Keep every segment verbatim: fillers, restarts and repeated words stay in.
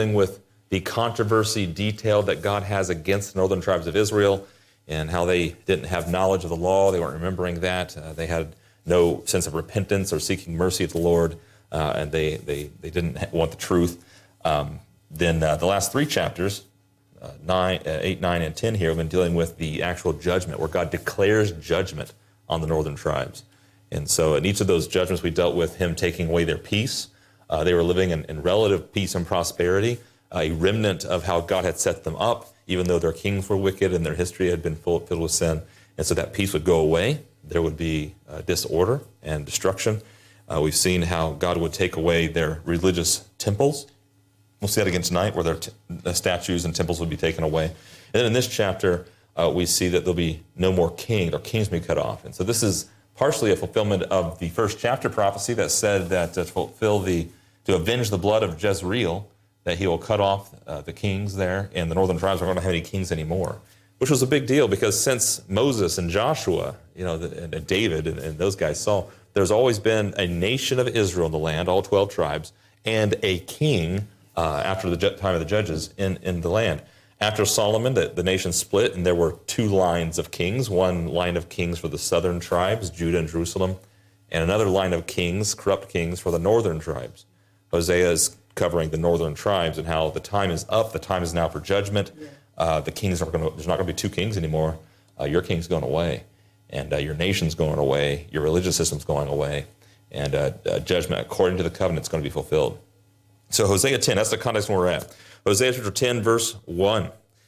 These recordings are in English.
with the controversy detailed that God has against the northern tribes of Israel and how they didn't have knowledge of the law. They weren't remembering that. Uh, they had no sense of repentance or seeking mercy of the Lord, uh, and they, they, they didn't want the truth. Um, then uh, the last three chapters, uh, nine, uh, eight, nine, and ten here, have been dealing with the actual judgment, where God declares judgment on the northern tribes. And so in each of those judgments, we dealt with him taking away their peace. Uh, they were living in, in relative peace and prosperity, a remnant of how God had set them up, even though their kings were wicked and their history had been full, filled with sin. And so that peace would go away. There would be uh, disorder and destruction. Uh, we've seen how God would take away their religious temples. We'll see that again tonight, where their t- the statues and temples would be taken away. And then in this chapter, uh, we see that there'll be no more king, or kings will be cut off. And so this is partially a fulfillment of the first chapter prophecy that said that to fulfill the, to avenge the blood of Jezreel, that he will cut off uh, the kings there, and the northern tribes aren't going to have any kings anymore, which was a big deal because since Moses and Joshua, you know, the, and David and, and those guys saw, there's always been a nation of Israel in the land, all twelve tribes, and a king uh, after the ju- time of the judges in, in the land. After Solomon, the, the nation split, and there were two lines of kings, one line of kings for the southern tribes, Judah and Jerusalem, and another line of kings, corrupt kings, for the northern tribes. Hosea is covering the northern tribes and how the time is up, the time is now for judgment. Uh, the kings are going to, there's not going to be two kings anymore. Uh, your king's going away, and uh, your nation's going away, your religious system's going away, and uh, uh, judgment according to the covenant is going to be fulfilled. So Hosea ten, that's the context where we're at. Hosea chapter ten, verse one.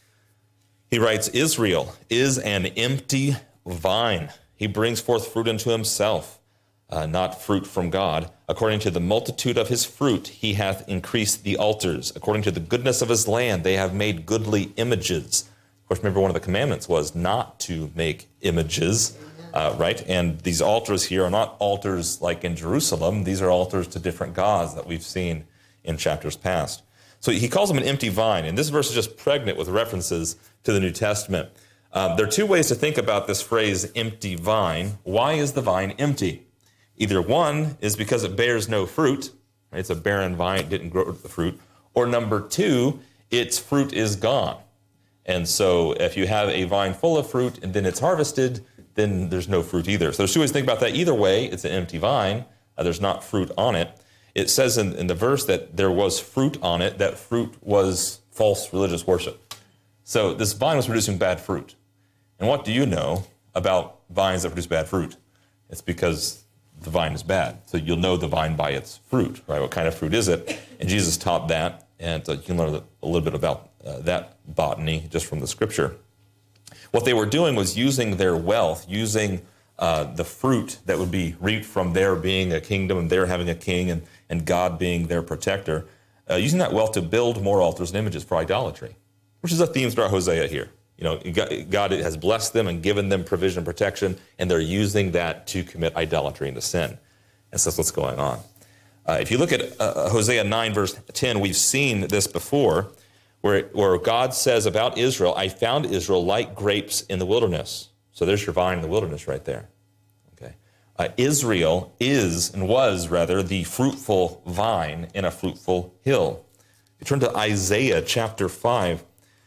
He writes, Israel is an empty vine. He brings forth fruit unto himself, uh, not fruit from God. According to the multitude of his fruit, he hath increased the altars. According to the goodness of his land, they have made goodly images. Of course, remember one of the commandments was not to make images, uh, right? And these altars here are not altars like in Jerusalem. These are altars to different gods that we've seen in chapters past. So he calls them an empty vine, and this verse is just pregnant with references to the New Testament. Um, there are two ways to think about this phrase, empty vine. Why is the vine empty? Either one is because it bears no fruit. It's a barren vine, it didn't grow the fruit. Or number two, its fruit is gone. And so if you have a vine full of fruit and then it's harvested, then there's no fruit either. So there's two ways to think about that. Either way, it's an empty vine. Uh, there's not fruit on it. It says in, in the verse that there was fruit on it. That fruit was false religious worship. So this vine was producing bad fruit. And what do you know about vines that produce bad fruit? It's because the vine is bad. So you'll know the vine by its fruit, right? What kind of fruit is it? And Jesus taught that, and uh, you can learn a little bit about uh, that botany just from the scripture. What they were doing was using their wealth, using uh, the fruit that would be reaped from their being a kingdom and their having a king and, and God being their protector, uh, using that wealth to build more altars and images for idolatry, which is a theme throughout Hosea here. You know, God has blessed them and given them provision and protection, and they're using that to commit idolatry and to sin. And so that's what's going on. Uh, if you look at uh, Hosea nine, verse ten, we've seen this before, where, where God says about Israel, I found Israel like grapes in the wilderness. So there's your vine in the wilderness right there. Okay, uh, Israel is, and was rather, the fruitful vine in a fruitful hill. You turn to Isaiah chapter five.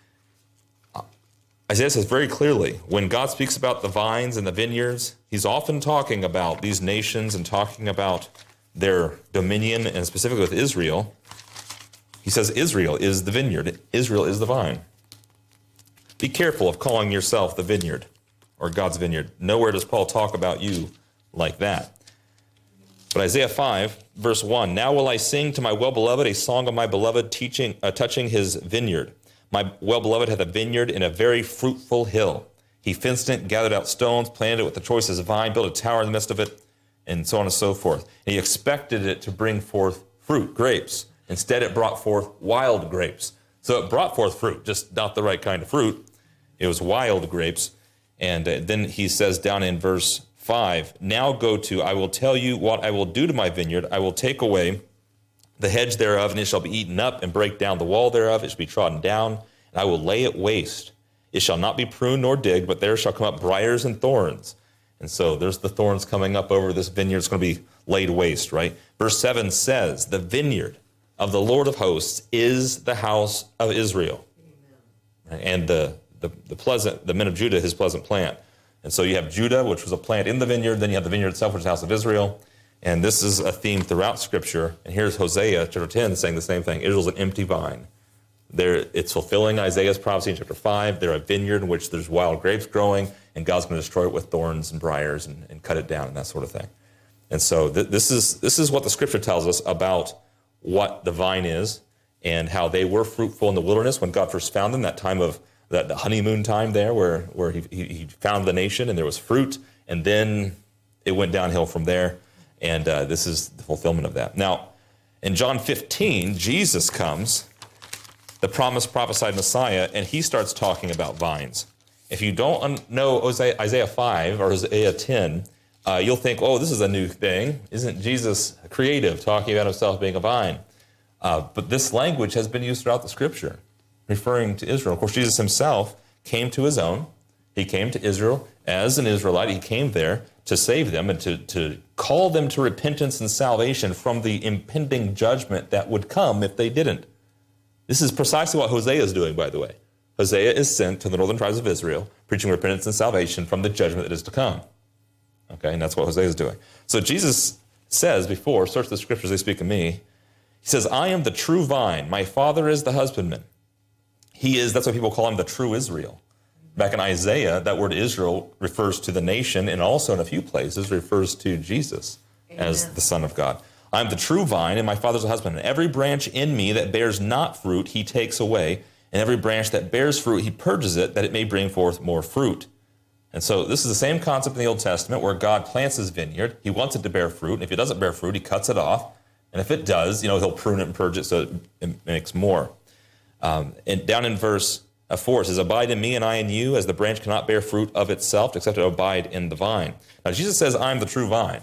Isaiah says very clearly, when God speaks about the vines and the vineyards, he's often talking about these nations and talking about their dominion, and specifically with Israel. He says Israel is the vineyard. Israel is the vine. Be careful of calling yourself the vineyard or God's vineyard. Nowhere does Paul talk about you like that. But Isaiah five, verse one, now will I sing to my well-beloved a song of my beloved teaching, uh, touching his vineyard. My well-beloved hath a vineyard in a very fruitful hill. He fenced it, gathered out stones, planted it with the choicest vine, built a tower in the midst of it, and so on and so forth. And he expected it to bring forth fruit, grapes. Instead, it brought forth wild grapes. So it brought forth fruit, just not the right kind of fruit. It was wild grapes. And uh, then he says down in verse five, now go to, I will tell you what I will do to my vineyard. I will take away the hedge thereof, and it shall be eaten up, and break down the wall thereof. It shall be trodden down, and I will lay it waste. It shall not be pruned nor digged, but there shall come up briars and thorns. And so there's the thorns coming up over this vineyard. It's going to be laid waste, right? Verse seven says, the vineyard, of the Lord of hosts is the house of Israel. Amen. And the, the, the pleasant, the men of Judah, his pleasant plant. And so you have Judah, which was a plant in the vineyard. Then you have the vineyard itself, which is the house of Israel. And this is a theme throughout Scripture. And here's Hosea, chapter ten, saying the same thing. Israel's an empty vine. They're, it's fulfilling Isaiah's prophecy in chapter five. They're a vineyard in which there's wild grapes growing, and God's going to destroy it with thorns and briars and, and cut it down and that sort of thing. And so th- this is this is what the Scripture tells us about what the vine is and how they were fruitful in the wilderness when God first found them, that time of that the honeymoon time there where, where he, he, he found the nation and there was fruit, and then it went downhill from there. And uh, this is the fulfillment of that. Now, in John fifteen, Jesus comes, the promised prophesied Messiah, and he starts talking about vines. If you don't know Isaiah five or Isaiah ten, uh, you'll think, oh, this is a new thing. Isn't Jesus creative, talking about himself being a vine? Uh, but this language has been used throughout the Scripture, referring to Israel. Of course, Jesus himself came to his own. He came to Israel as an Israelite. He came there to save them and to, to call them to repentance and salvation from the impending judgment that would come if they didn't. This is precisely what Hosea is doing, by the way. Hosea is sent to the northern tribes of Israel, preaching repentance and salvation from the judgment that is to come. Okay, and that's what Hosea is doing. So Jesus says before, search the Scriptures, they speak of me. He says, I am the true vine. My Father is the husbandman. He is, that's why people call him the true Israel. Back in Isaiah, that word Israel refers to the nation, and also in a few places refers to Jesus Amen. As the Son of God. I am the true vine, and my Father's a husbandman. Every branch in me that bears not fruit, he takes away. And every branch that bears fruit, he purges it, that it may bring forth more fruit. And so this is the same concept in the Old Testament where God plants his vineyard. He wants it to bear fruit. And if it doesn't bear fruit, he cuts it off. And if it does, you know, he'll prune it and purge it so it makes more. Um, and down in verse four, it says, abide in me and I in you, as the branch cannot bear fruit of itself, except to abide in the vine. Now, Jesus says, I'm the true vine.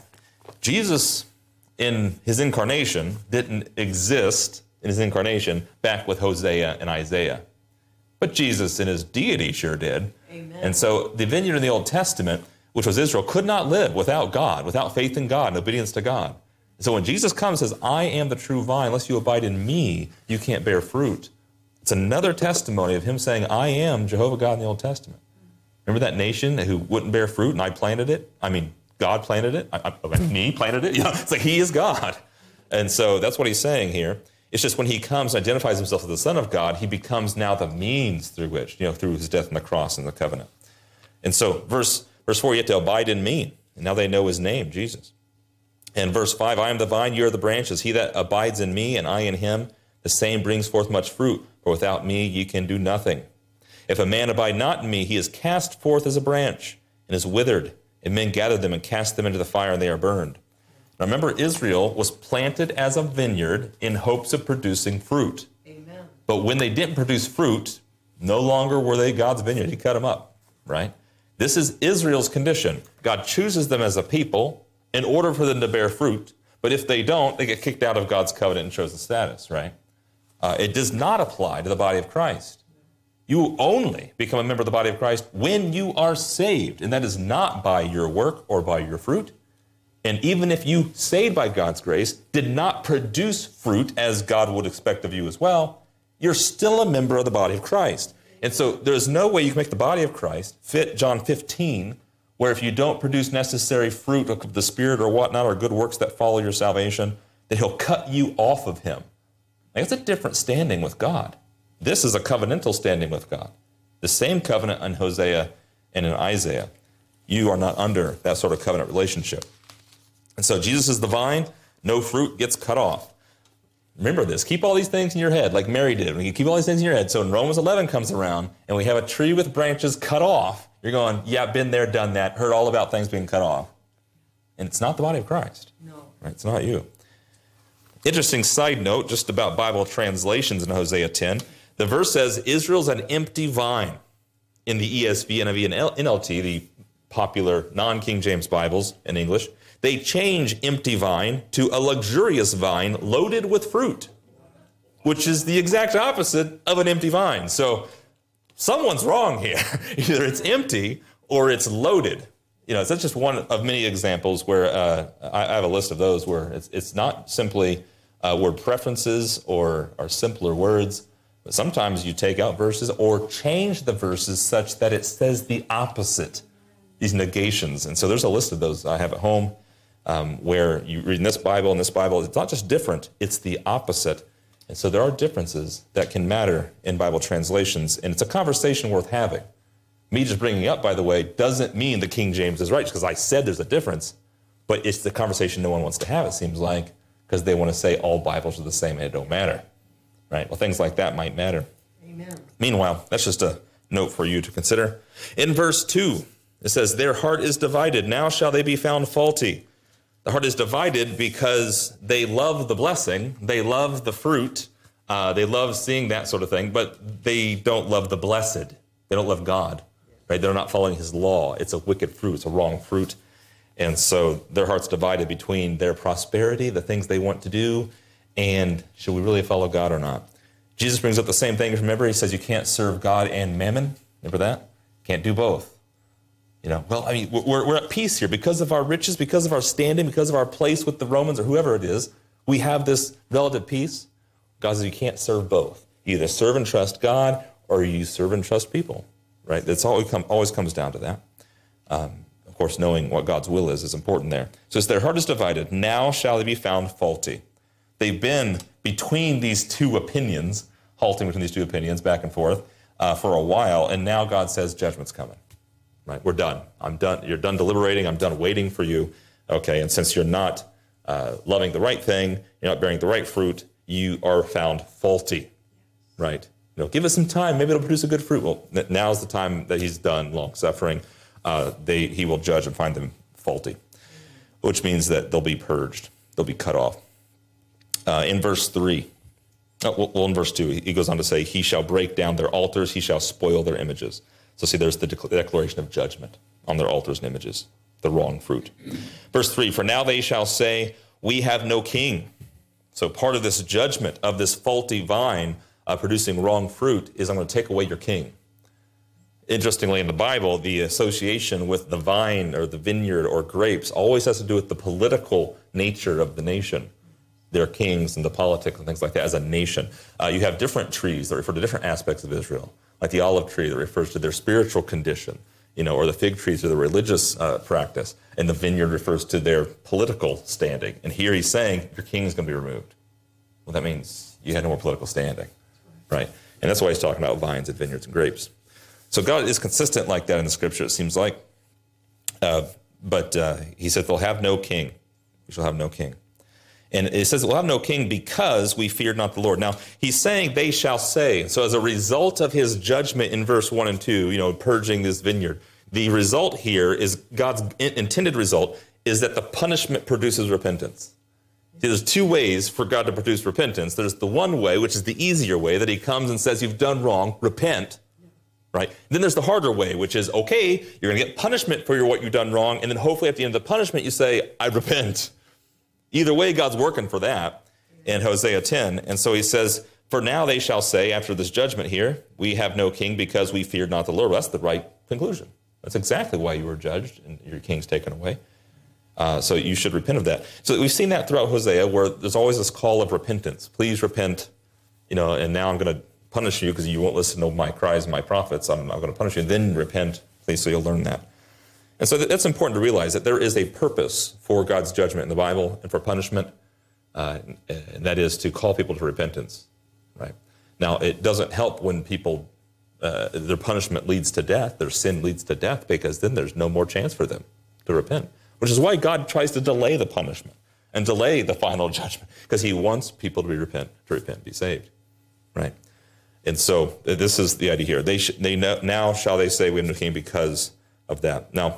Jesus, in his incarnation, didn't exist in his incarnation back with Hosea and Isaiah. But Jesus in his deity sure did. Amen. And so the vineyard in the Old Testament, which was Israel, could not live without God, without faith in God and obedience to God. So when Jesus comes and says, I am the true vine, unless you abide in me, you can't bear fruit. It's another testimony of him saying, I am Jehovah God in the Old Testament. Remember that nation who wouldn't bear fruit and I planted it? I mean, God planted it. I, I, me planted it. You know, it's like he is God. And so that's what he's saying here. It's just when he comes and identifies himself as the Son of God, he becomes now the means through which, you know, through his death on the cross and the covenant. And so verse, verse four, you have to abide in me. And now they know his name, Jesus. And verse five, I am the vine, you are the branches. He that abides in me and I in him, the same brings forth much fruit. For without me ye can do nothing. If a man abide not in me, he is cast forth as a branch and is withered. And men gather them and cast them into the fire, and they are burned. Now remember, Israel was planted as a vineyard in hopes of producing fruit. Amen. But when they didn't produce fruit, no longer were they God's vineyard. He cut them up, right? This is Israel's condition. God chooses them as a people in order for them to bear fruit. But if they don't, they get kicked out of God's covenant and chosen status, right? Uh, it does not apply to the body of Christ. You only become a member of the body of Christ when you are saved, and that is not by your work or by your fruit. And even if you, saved by God's grace, did not produce fruit as God would expect of you as well, you're still a member of the body of Christ. And so there's no way you can make the body of Christ fit John fifteen, where if you don't produce necessary fruit of the Spirit or whatnot, or good works that follow your salvation, that he'll cut you off of him. It's a different standing with God. This is a covenantal standing with God. The same covenant in Hosea and in Isaiah. You are not under that sort of covenant relationship. And so Jesus is the vine, no fruit gets cut off. Remember this. Keep all these things in your head, like Mary did. When you keep all these things in your head, so when Romans eleven comes around and we have a tree with branches cut off, you're going, yeah, been there, done that, heard all about things being cut off. And it's not the body of Christ. No. Right? It's not you. Interesting side note, just about Bible translations in Hosea ten. The verse says, Israel's an empty vine. In the E S V, N I V, and N L T, the popular non-King James Bibles in English, they change empty vine to a luxurious vine loaded with fruit, which is the exact opposite of an empty vine. So someone's wrong here. Either it's empty or it's loaded. You know, that's just one of many examples where uh, I, I have a list of those where it's, it's not simply uh, word preferences or, or simpler words. But sometimes you take out verses or change the verses such that it says the opposite, these negations. And so there's a list of those I have at home um, where you read in this Bible and this Bible, it's not just different, it's the opposite. And so there are differences that can matter in Bible translations, and it's a conversation worth having. Me just bringing it up, by the way, doesn't mean the King James is right, because I said there's a difference, but it's the conversation no one wants to have, it seems like, because they want to say all Bibles are the same and it don't matter. Right? Well, things like that might matter. Amen. Meanwhile, that's just a note for you to consider. In verse two, it says, their heart is divided. Now shall they be found faulty. The heart is divided because they love the blessing. They love the fruit. Uh, they love seeing that sort of thing, but they don't love the blessed. They don't love God. Right? They're not following his law. It's a wicked fruit. It's a wrong fruit. And so their heart's divided between their prosperity, the things they want to do, and should we really follow God or not? Jesus brings up the same thing. Remember, he says you can't serve God and mammon. Remember that? Can't do both. You know, well, I mean, we're, we're at peace here because of our riches, because of our standing, because of our place with the Romans or whoever it is. We have this relative peace. God says you can't serve both. You either serve and trust God or you serve and trust people, right? That's all. Come, always comes down to that. Um, of course, knowing what God's will is is important there. So as their heart is divided, now shall they be found faulty. They've been between these two opinions, halting between these two opinions back and forth uh, for a while, and now God says judgment's coming. Right? We're done. I'm done. You're done deliberating. I'm done waiting for you. Okay, and since you're not uh, loving the right thing, you're not bearing the right fruit, you are found faulty. Right? You know, give us some time. Maybe it'll produce a good fruit. Well, now's the time that he's done long suffering. Uh, they he will judge and find them faulty, which means that they'll be purged. They'll be cut off. Uh, in verse three, oh, well, in verse two, he goes on to say, he shall break down their altars, he shall spoil their images. So see, there's the declaration of judgment on their altars and images, the wrong fruit. Verse three, for now they shall say, we have no king. So part of this judgment of this faulty vine uh, producing wrong fruit is I'm going to take away your king. Interestingly, in the Bible, the association with the vine or the vineyard or grapes always has to do with the political nature of the nation. Their kings and the politics and things like that as a nation. Uh, you have different trees that refer to different aspects of Israel, like the olive tree that refers to their spiritual condition, you know, or the fig trees to the religious uh, practice, and the vineyard refers to their political standing. And here he's saying your king is going to be removed. Well, that means you had no more political standing, right? And that's why he's talking about vines and vineyards and grapes. So God is consistent like that in the scripture, it seems like. Uh, but uh, he said, they'll have no king. We shall have no king. And it says, we'll have no king because we feared not the Lord. Now, he's saying they shall say. So as a result of his judgment in verse one and two, you know, purging this vineyard, the result here is God's intended result is that the punishment produces repentance. See, there's two ways for God to produce repentance. There's the one way, which is the easier way, that he comes and says, you've done wrong, repent. Right? Then there's the harder way, which is, okay, you're going to get punishment for your, what you've done wrong, and then hopefully at the end of the punishment you say, I repent. Either way, God's working for that in Hosea ten. And so he says, for now they shall say, after this judgment here, we have no king because we feared not the Lord. Well, that's the right conclusion. That's exactly why you were judged and your king's taken away. Uh, so you should repent of that. So we've seen that throughout Hosea, where there's always this call of repentance. Please repent, you know, and now I'm going to punish you because you won't listen to my cries and my prophets. I'm, I'm going to punish you. And then repent, please, so you'll learn that. And so that's important to realize that there is a purpose for God's judgment in the Bible and for punishment, uh, and that is to call people to repentance, right? Now, it doesn't help when people, uh, their punishment leads to death, their sin leads to death, because then there's no more chance for them to repent, which is why God tries to delay the punishment and delay the final judgment, because he wants people to be repent, to repent, be saved, right? And so this is the idea here. They, sh- they know, now shall they say we have no king because of that. Now,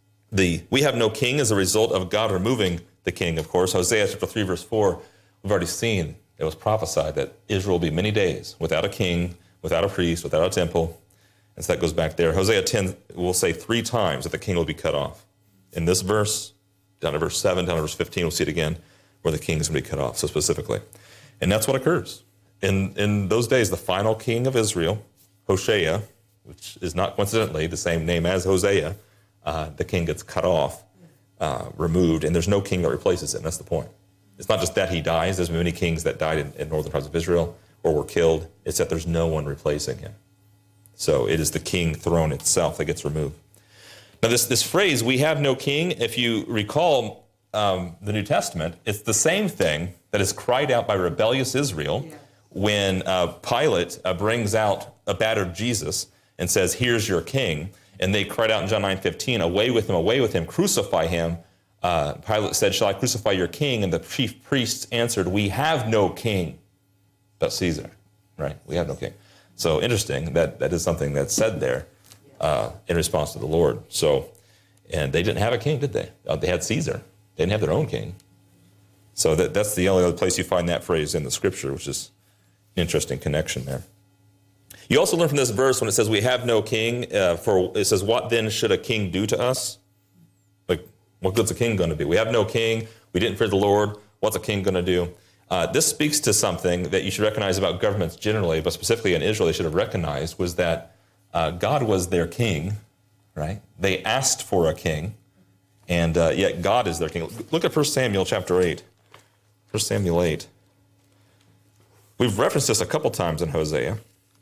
the we have no king as a result of God removing the king, of course. Hosea chapter three, verse four, we've already seen, it was prophesied that Israel will be many days without a king, without a priest, without a temple. And so that goes back there. Hosea ten will say three times that the king will be cut off. In this verse, down to verse seven, down to verse fifteen, we'll see it again, where the king is going to be cut off, so specifically. And that's what occurs. In, in those days, the final king of Israel, Hoshea, which is not coincidentally the same name as Hosea, uh, the king gets cut off, uh, removed, and there's no king that replaces him. That's the point. It's not just that he dies. There's many kings that died in, in northern tribes of Israel or were killed. It's that there's no one replacing him. So it is the king throne itself that gets removed. Now this, this phrase, we have no king, if you recall um, the New Testament, it's the same thing that is cried out by rebellious Israel yeah. when uh, Pilate uh, brings out a battered Jesus and says, here's your king. And they cried out in John nine fifteen, away with him, away with him, crucify him. Uh, Pilate said, shall I crucify your king? And the chief priests answered, we have no king but Caesar, right? We have no king. So interesting, that, that is something that's said there uh, in response to the Lord. So, and they didn't have a king, did they? Uh, they had Caesar. They didn't have their own king. So that, that's the only other place you find that phrase in the scripture, which is an interesting connection there. You also learn from this verse when it says we have no king, uh, for it says, what then should a king do to us? Like, what good's a king going to do? We have no king. We didn't fear the Lord. What's a king going to do? Uh, this speaks to something that you should recognize about governments generally, but specifically in Israel, they should have recognized was that uh, God was their king, right? They asked for a king, and uh, yet God is their king. Look at First Samuel chapter eight. First Samuel eight. We've referenced this a couple times in Hosea,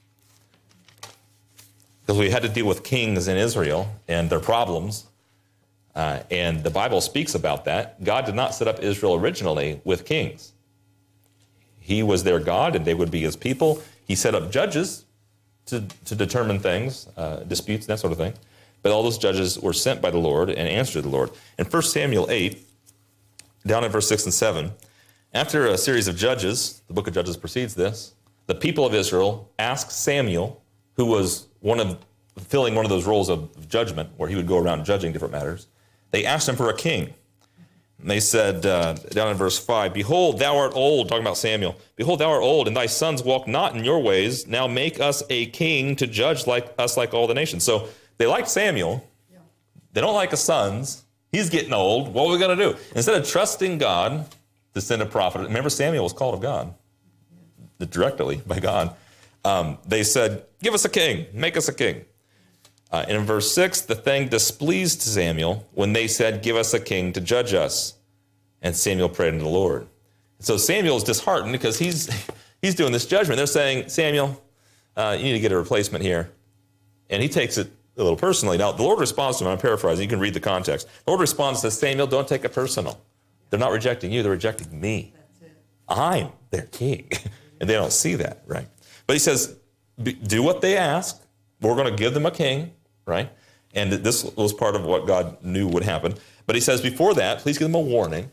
because we had to deal with kings in Israel and their problems. Uh, and the Bible speaks about that. God did not set up Israel originally with kings. He was their God, and they would be his people. He set up judges to, to determine things, uh, disputes, that sort of thing. But all those judges were sent by the Lord and answered the Lord. In First Samuel eight, down in verse six and seven, after a series of judges, the book of Judges precedes this, the people of Israel asked Samuel, who was one of filling one of those roles of judgment, where he would go around judging different matters. They asked him for a king. And they said, uh, down in verse five, behold, thou art old, talking about Samuel, behold, thou art old, and thy sons walk not in your ways. Now make us a king to judge like us like all the nations. So they liked Samuel. Yeah. They don't like his sons. He's getting old. What are we going to do? Instead of trusting God to send a prophet, remember Samuel was called of God, yeah. directly by God. Um, they said, give us a king, make us a king. Uh, and in verse six, the thing displeased Samuel when they said, give us a king to judge us. And Samuel prayed unto the Lord. So Samuel is disheartened because he's he's doing this judgment. They're saying, Samuel, uh, you need to get a replacement here. And he takes it a little personally. Now, the Lord responds to him. I'm paraphrasing. You can read the context. The Lord responds to Samuel, don't take it personal. They're not rejecting you. They're rejecting me. I'm their king. And they don't see that, right? But he says, do what they ask. We're going to give them a king. Right? And this was part of what God knew would happen. But he says, before that, please give them a warning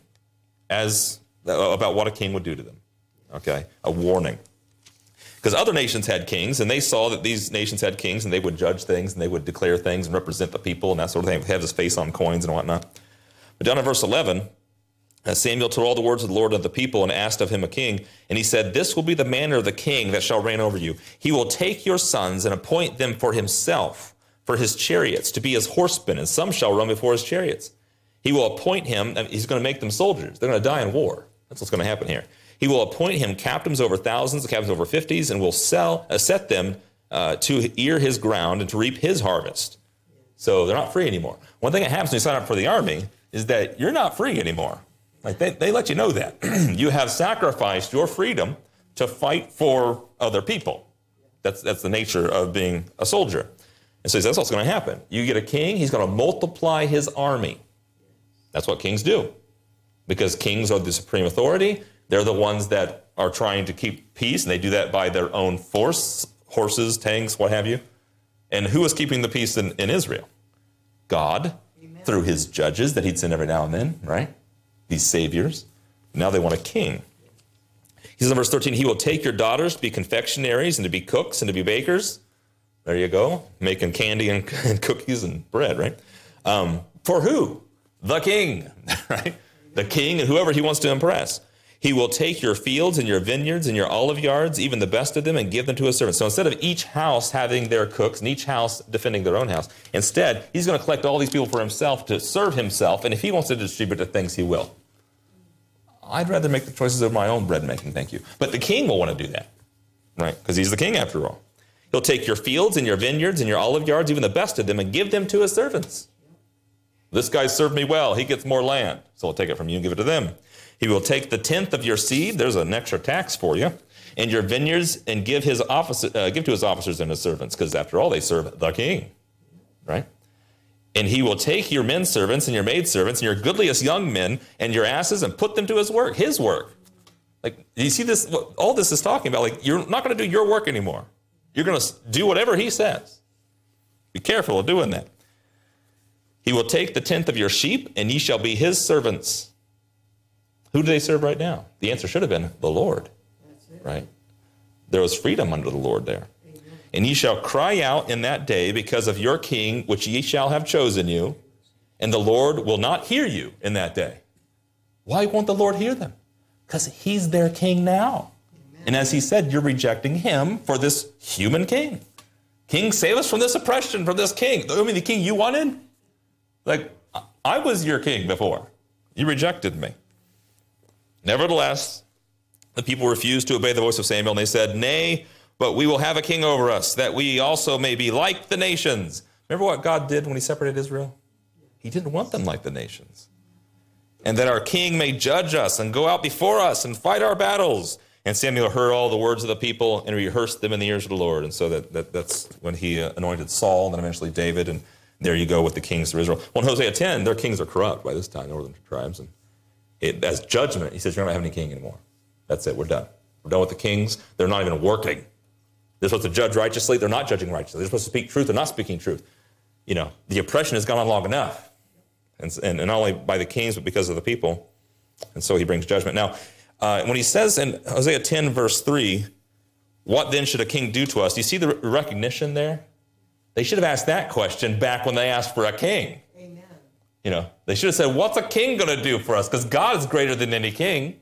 as uh, about what a king would do to them. Okay? A warning. Because other nations had kings, and they saw that these nations had kings, and they would judge things, and they would declare things, and represent the people, and that sort of thing, have his face on coins and whatnot. But down in verse eleven, uh, Samuel told all the words of the Lord unto the people, and asked of him a king. And he said, this will be the manner of the king that shall reign over you. He will take your sons and appoint them for himself, for his chariots, to be his horsemen, and some shall run before his chariots. He will appoint him, he's going to make them soldiers. They're going to die in war. That's what's going to happen here. He will appoint him captains over thousands, captains over fifties, and will sell, uh, set them uh, to ear his ground and to reap his harvest. So they're not free anymore. One thing that happens when you sign up for the army is that you're not free anymore. Like they, they let you know that. You have sacrificed your freedom to fight for other people. That's, that's the nature of being a soldier. And so he says, that's what's going to happen. You get a king, he's going to multiply his army. That's what kings do. Because kings are the supreme authority. They're the ones that are trying to keep peace, and they do that by their own force, horses, tanks, what have you. And who is keeping the peace in, in Israel? God, Amen. Through his judges that he'd send every now and then, right? These saviors. Now they want a king. He says in verse thirteen, he will take your daughters to be confectionaries and to be cooks and to be bakers. There you go, making candy and, and cookies and bread, right? Um, for who? The king, right? The king and whoever he wants to impress. He will take your fields and your vineyards and your olive yards, even the best of them, and give them to his servants. So instead of each house having their cooks and each house defending their own house, instead, he's going to collect all these people for himself to serve himself, and if he wants to distribute the things, he will. I'd rather make the choices of my own bread making, thank you. But the king will want to do that, right? Because he's the king after all. He'll take your fields and your vineyards and your olive yards, even the best of them, and give them to his servants. This guy served me well. He gets more land, so I'll take it from you and give it to them. He will take the tenth of your seed, there's an extra tax for you, and your vineyards, and give his office, uh, give to his officers and his servants, because after all, they serve the king, right? And he will take your men servants and your maid servants and your goodliest young men and your asses and put them to his work, his work. Like, you see this, all this is talking about, like, you're not going to do your work anymore. You're going to do whatever he says. Be careful of doing that. He will take the tenth of your sheep, and ye shall be his servants. Who do they serve right now? The answer should have been the Lord, right? There was freedom under the Lord there. Amen. And ye shall cry out in that day because of your king, which ye shall have chosen you, and the Lord will not hear you in that day. Why won't the Lord hear them? Because he's their king now. Amen. And as he said, you're rejecting him for this human king. King, save us from this oppression, from this king. I mean, the king you wanted? Like, I was your king before. You rejected me. Nevertheless, the people refused to obey the voice of Samuel, and they said, nay, but we will have a king over us, that we also may be like the nations. Remember what God did when he separated Israel? He didn't want them like the nations. And that our king may judge us and go out before us and fight our battles. And Samuel heard all the words of the people and rehearsed them in the ears of the Lord. And so that, that that's when he uh, anointed Saul and then eventually David. And there you go with the kings of Israel. Well, in Hosea ten, their kings are corrupt by this time, northern tribes. And it, as judgment, he says, you're not having any king anymore. That's it. We're done. We're done with the kings. They're not even working. They're supposed to judge righteously. They're not judging righteously. They're supposed to speak truth. They're not speaking truth. You know, the oppression has gone on long enough. And, and, and not only by the kings, but because of the people. And so he brings judgment. Now, uh, when he says in Hosea ten, verse three, what then should a king do to us? Do you see the recognition there? They should have asked that question back when they asked for a king. Amen. You know, they should have said, what's a king going to do for us? Because God is greater than any king.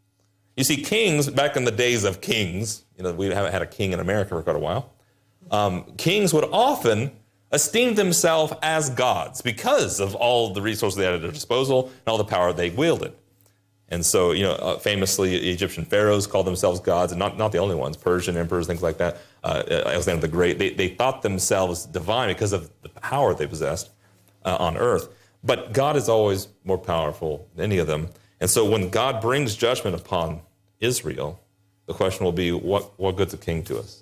You see, kings, back in the days of kings, you know, we haven't had a king in America for quite a while. Um, kings would often esteem themselves as gods because of all the resources they had at their disposal and all the power they wielded. And so, you know, uh, famously, Egyptian pharaohs called themselves gods, and not, not the only ones, Persian emperors, things like that, uh, Alexander the Great. They, they thought themselves divine because of the power they possessed uh, on earth. But God is always more powerful than any of them. And so when God brings judgment upon Israel, the question will be, what, what good's a king to us?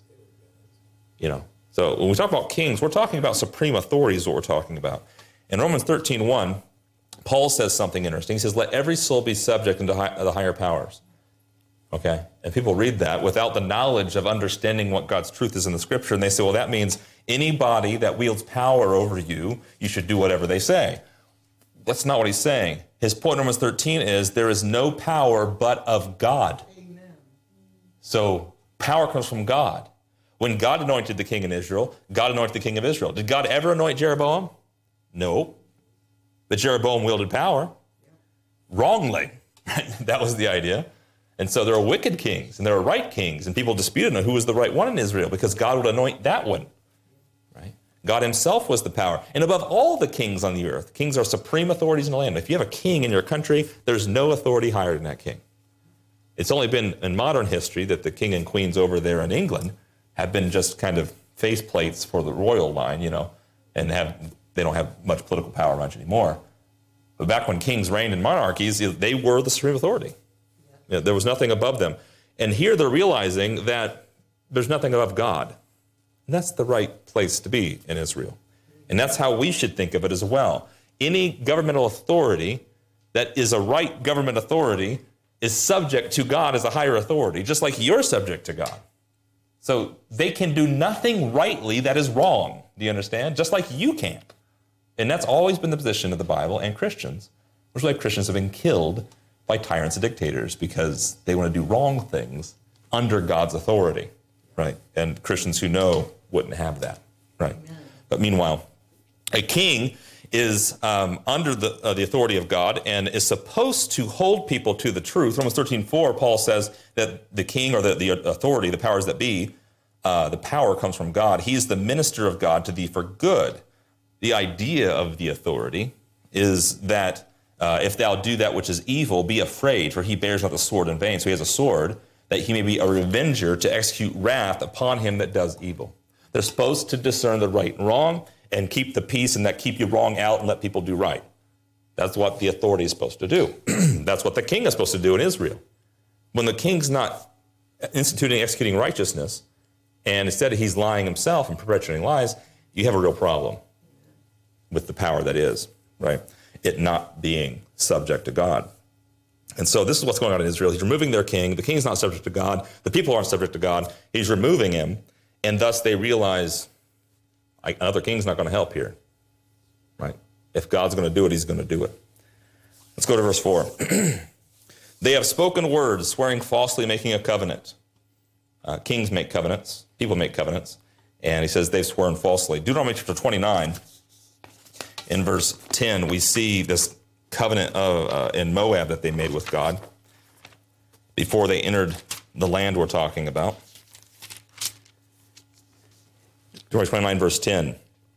You know, so when we talk about kings, we're talking about supreme authority is what we're talking about. In Romans thirteen one, Paul says something interesting. He says, let every soul be subject unto high, the higher powers. Okay? And people read that without the knowledge of understanding what God's truth is in the scripture. And they say, well, that means anybody that wields power over you, you should do whatever they say. That's not what he's saying. His point in Romans thirteen is there is no power but of God. Amen. So power comes from God. When God anointed the king in Israel, God anointed the king of Israel. Did God ever anoint Jeroboam? No. But Jeroboam wielded power wrongly. That was the idea. And so there are wicked kings and there are right kings, and people disputed on who was the right one in Israel because God would anoint that one. Right? God himself was the power. And above all the kings on the earth, kings are supreme authorities in the land. If you have a king in your country, there's no authority higher than that king. It's only been in modern history that the king and queens over there in England have been just kind of faceplates for the royal line, you know, and have they don't have much political power much anymore. But back when kings reigned in monarchies, they were the supreme authority. Yeah. There was nothing above them. And here they're realizing that there's nothing above God. And that's the right place to be in Israel. And that's how we should think of it as well. Any governmental authority that is a right government authority is subject to God as a higher authority, just like you're subject to God. So they can do nothing rightly that is wrong. Do you understand? Just like you can't. And that's always been the position of the Bible and Christians, which is why Christians have been killed by tyrants and dictators because they want to do wrong things under God's authority, right? And Christians who know wouldn't have that, right? Amen. But meanwhile, a king is um, under the, uh, the authority of God and is supposed to hold people to the truth. Romans thirteen four, Paul says that the king or the, the authority, the powers that be, uh, the power comes from God. He is the minister of God to thee for good. The idea of the authority is that uh, if thou do that which is evil, be afraid, for he bears not the sword in vain. So he has a sword that he may be a revenger to execute wrath upon him that does evil. They're supposed to discern the right and wrong and keep the peace and that keep you wrong out and let people do right. That's what the authority is supposed to do. That's what the king is supposed to do in Israel. When the king's not instituting, executing righteousness, and instead he's lying himself and perpetuating lies, you have a real problem with the power that is, right? It not being subject to God. And so this is what's going on in Israel. He's removing their king. The king's not subject to God. The people aren't subject to God. He's removing him. And thus they realize another king's not going to help here, right? If God's going to do it, he's going to do it. Let's go to verse four. They have spoken words, swearing falsely, making a covenant. Uh, kings make covenants. People make covenants. And he says they've sworn falsely. Deuteronomy chapter twenty-nine, in verse ten, we see this covenant of, uh, in Moab that they made with God before they entered the land we're talking about. Deuteronomy twenty-nine, verse ten.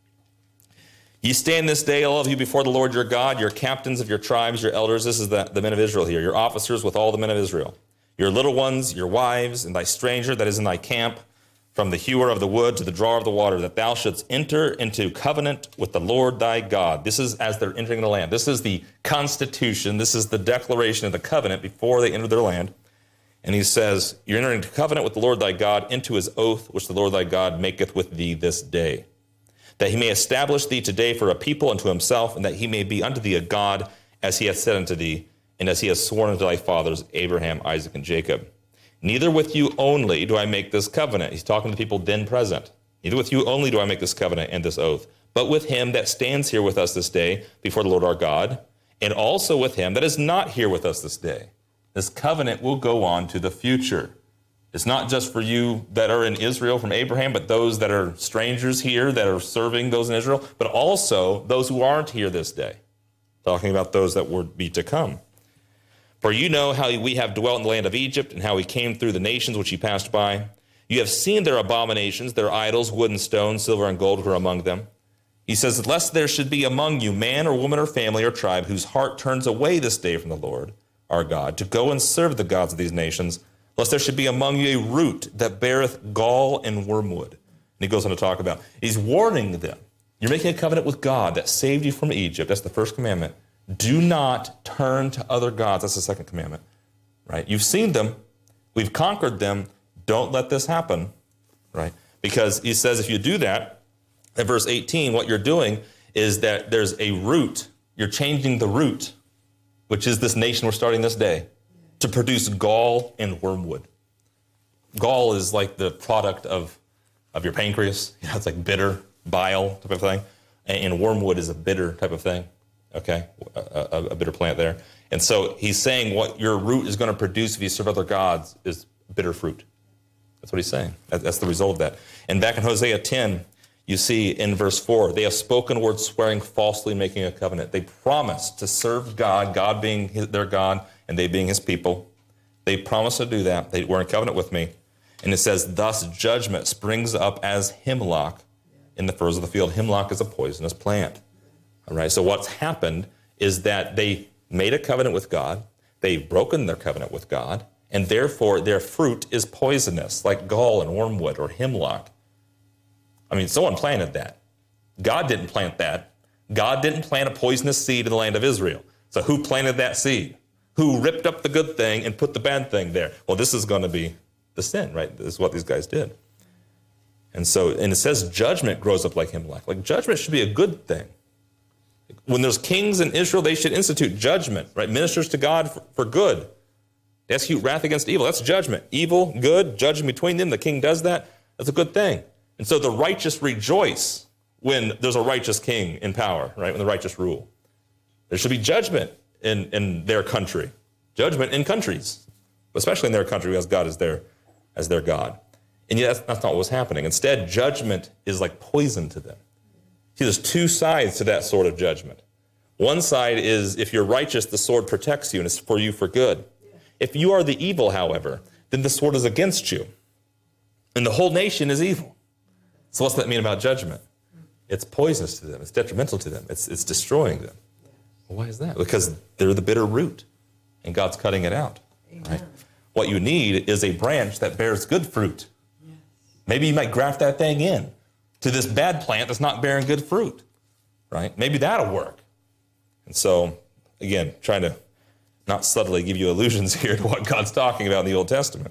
Ye stand this day, all of you, before the Lord your God, your captains of your tribes, your elders. This is the, the men of Israel here, your officers with all the men of Israel. Your little ones, your wives, and thy stranger that is in thy camp, from the hewer of the wood to the drawer of the water, that thou shouldst enter into covenant with the Lord thy God. This is as they're entering the land. This is the constitution. This is the declaration of the covenant before they enter their land. And he says, you're entering into covenant with the Lord thy God, into his oath, which the Lord thy God maketh with thee this day, that he may establish thee today for a people unto himself, and that he may be unto thee a God, as he hath said unto thee, and as he has sworn unto thy fathers, Abraham, Isaac, and Jacob. Neither with you only do I make this covenant. He's talking to the people then present. Neither with you only do I make this covenant and this oath, but with him that stands here with us this day before the Lord our God, and also with him that is not here with us this day. This covenant will go on to the future. It's not just for you that are in Israel from Abraham, but those that are strangers here that are serving those in Israel, but also those who aren't here this day. Talking about those that would be to come. For you know how we have dwelt in the land of Egypt, and how we came through the nations which ye passed by. You have seen their abominations, their idols, wood and stone, silver and gold were among them. He says, lest there should be among you man or woman or family or tribe whose heart turns away this day from the Lord our God, to go and serve the gods of these nations, lest there should be among you a root that beareth gall and wormwood. And he goes on to talk about, he's warning them. You're making a covenant with God that saved you from Egypt. That's the first commandment. Do not turn to other gods. That's the second commandment, right? You've seen them. We've conquered them. Don't let this happen, right? Because he says if you do that, in verse eighteen, what you're doing is that there's a root. You're changing the root, which is this nation we're starting this day, to produce gall and wormwood. Gall is like the product of, of your pancreas. You know, it's like bitter, bile type of thing. And wormwood is a bitter type of thing. Okay, a, a, a bitter plant there. And so he's saying what your root is going to produce if you serve other gods is bitter fruit. That's what he's saying. That, that's the result of that. And back in Hosea ten, you see in verse four, they have spoken words swearing falsely, making a covenant. They promised to serve God, God being his, their God, and they being his people. They promised to do that. They were in covenant with me. And it says, thus judgment springs up as hemlock in the furrows of the field. Hemlock is a poisonous plant. All right, so what's happened is that they made a covenant with God, they've broken their covenant with God, and therefore their fruit is poisonous, like gall and wormwood or hemlock. I mean, someone planted that. God didn't plant that. God didn't plant a poisonous seed in the land of Israel. So who planted that seed? Who ripped up the good thing and put the bad thing there? Well, this is going to be the sin, right? This is what these guys did. And so, and it says judgment grows up like hemlock. Like judgment should be a good thing. When there's kings in Israel, they should institute judgment, right? Ministers to God for, for good. They execute wrath against evil. That's judgment. Evil, good, judging between them. The king does that. That's a good thing. And so the righteous rejoice when there's a righteous king in power, right? When the righteous rule. There should be judgment in, in their country. Judgment in countries, especially in their country because God is there as their God. And yet that's, that's not what was happening. Instead, judgment is like poison to them. See, there's two sides to that sword of judgment. One side is if you're righteous, the sword protects you and it's for you for good. If you are the evil, however, then the sword is against you. And the whole nation is evil. So what's that mean about judgment? It's poisonous to them. It's detrimental to them. It's, it's destroying them. Well, why is that? Because they're the bitter root and God's cutting it out. Right? What you need is a branch that bears good fruit. Yes. Maybe you might graft that thing in to this bad plant that's not bearing good fruit, right? Maybe that'll work. And so again, trying to not subtly give you allusions here to what God's talking about in the Old Testament.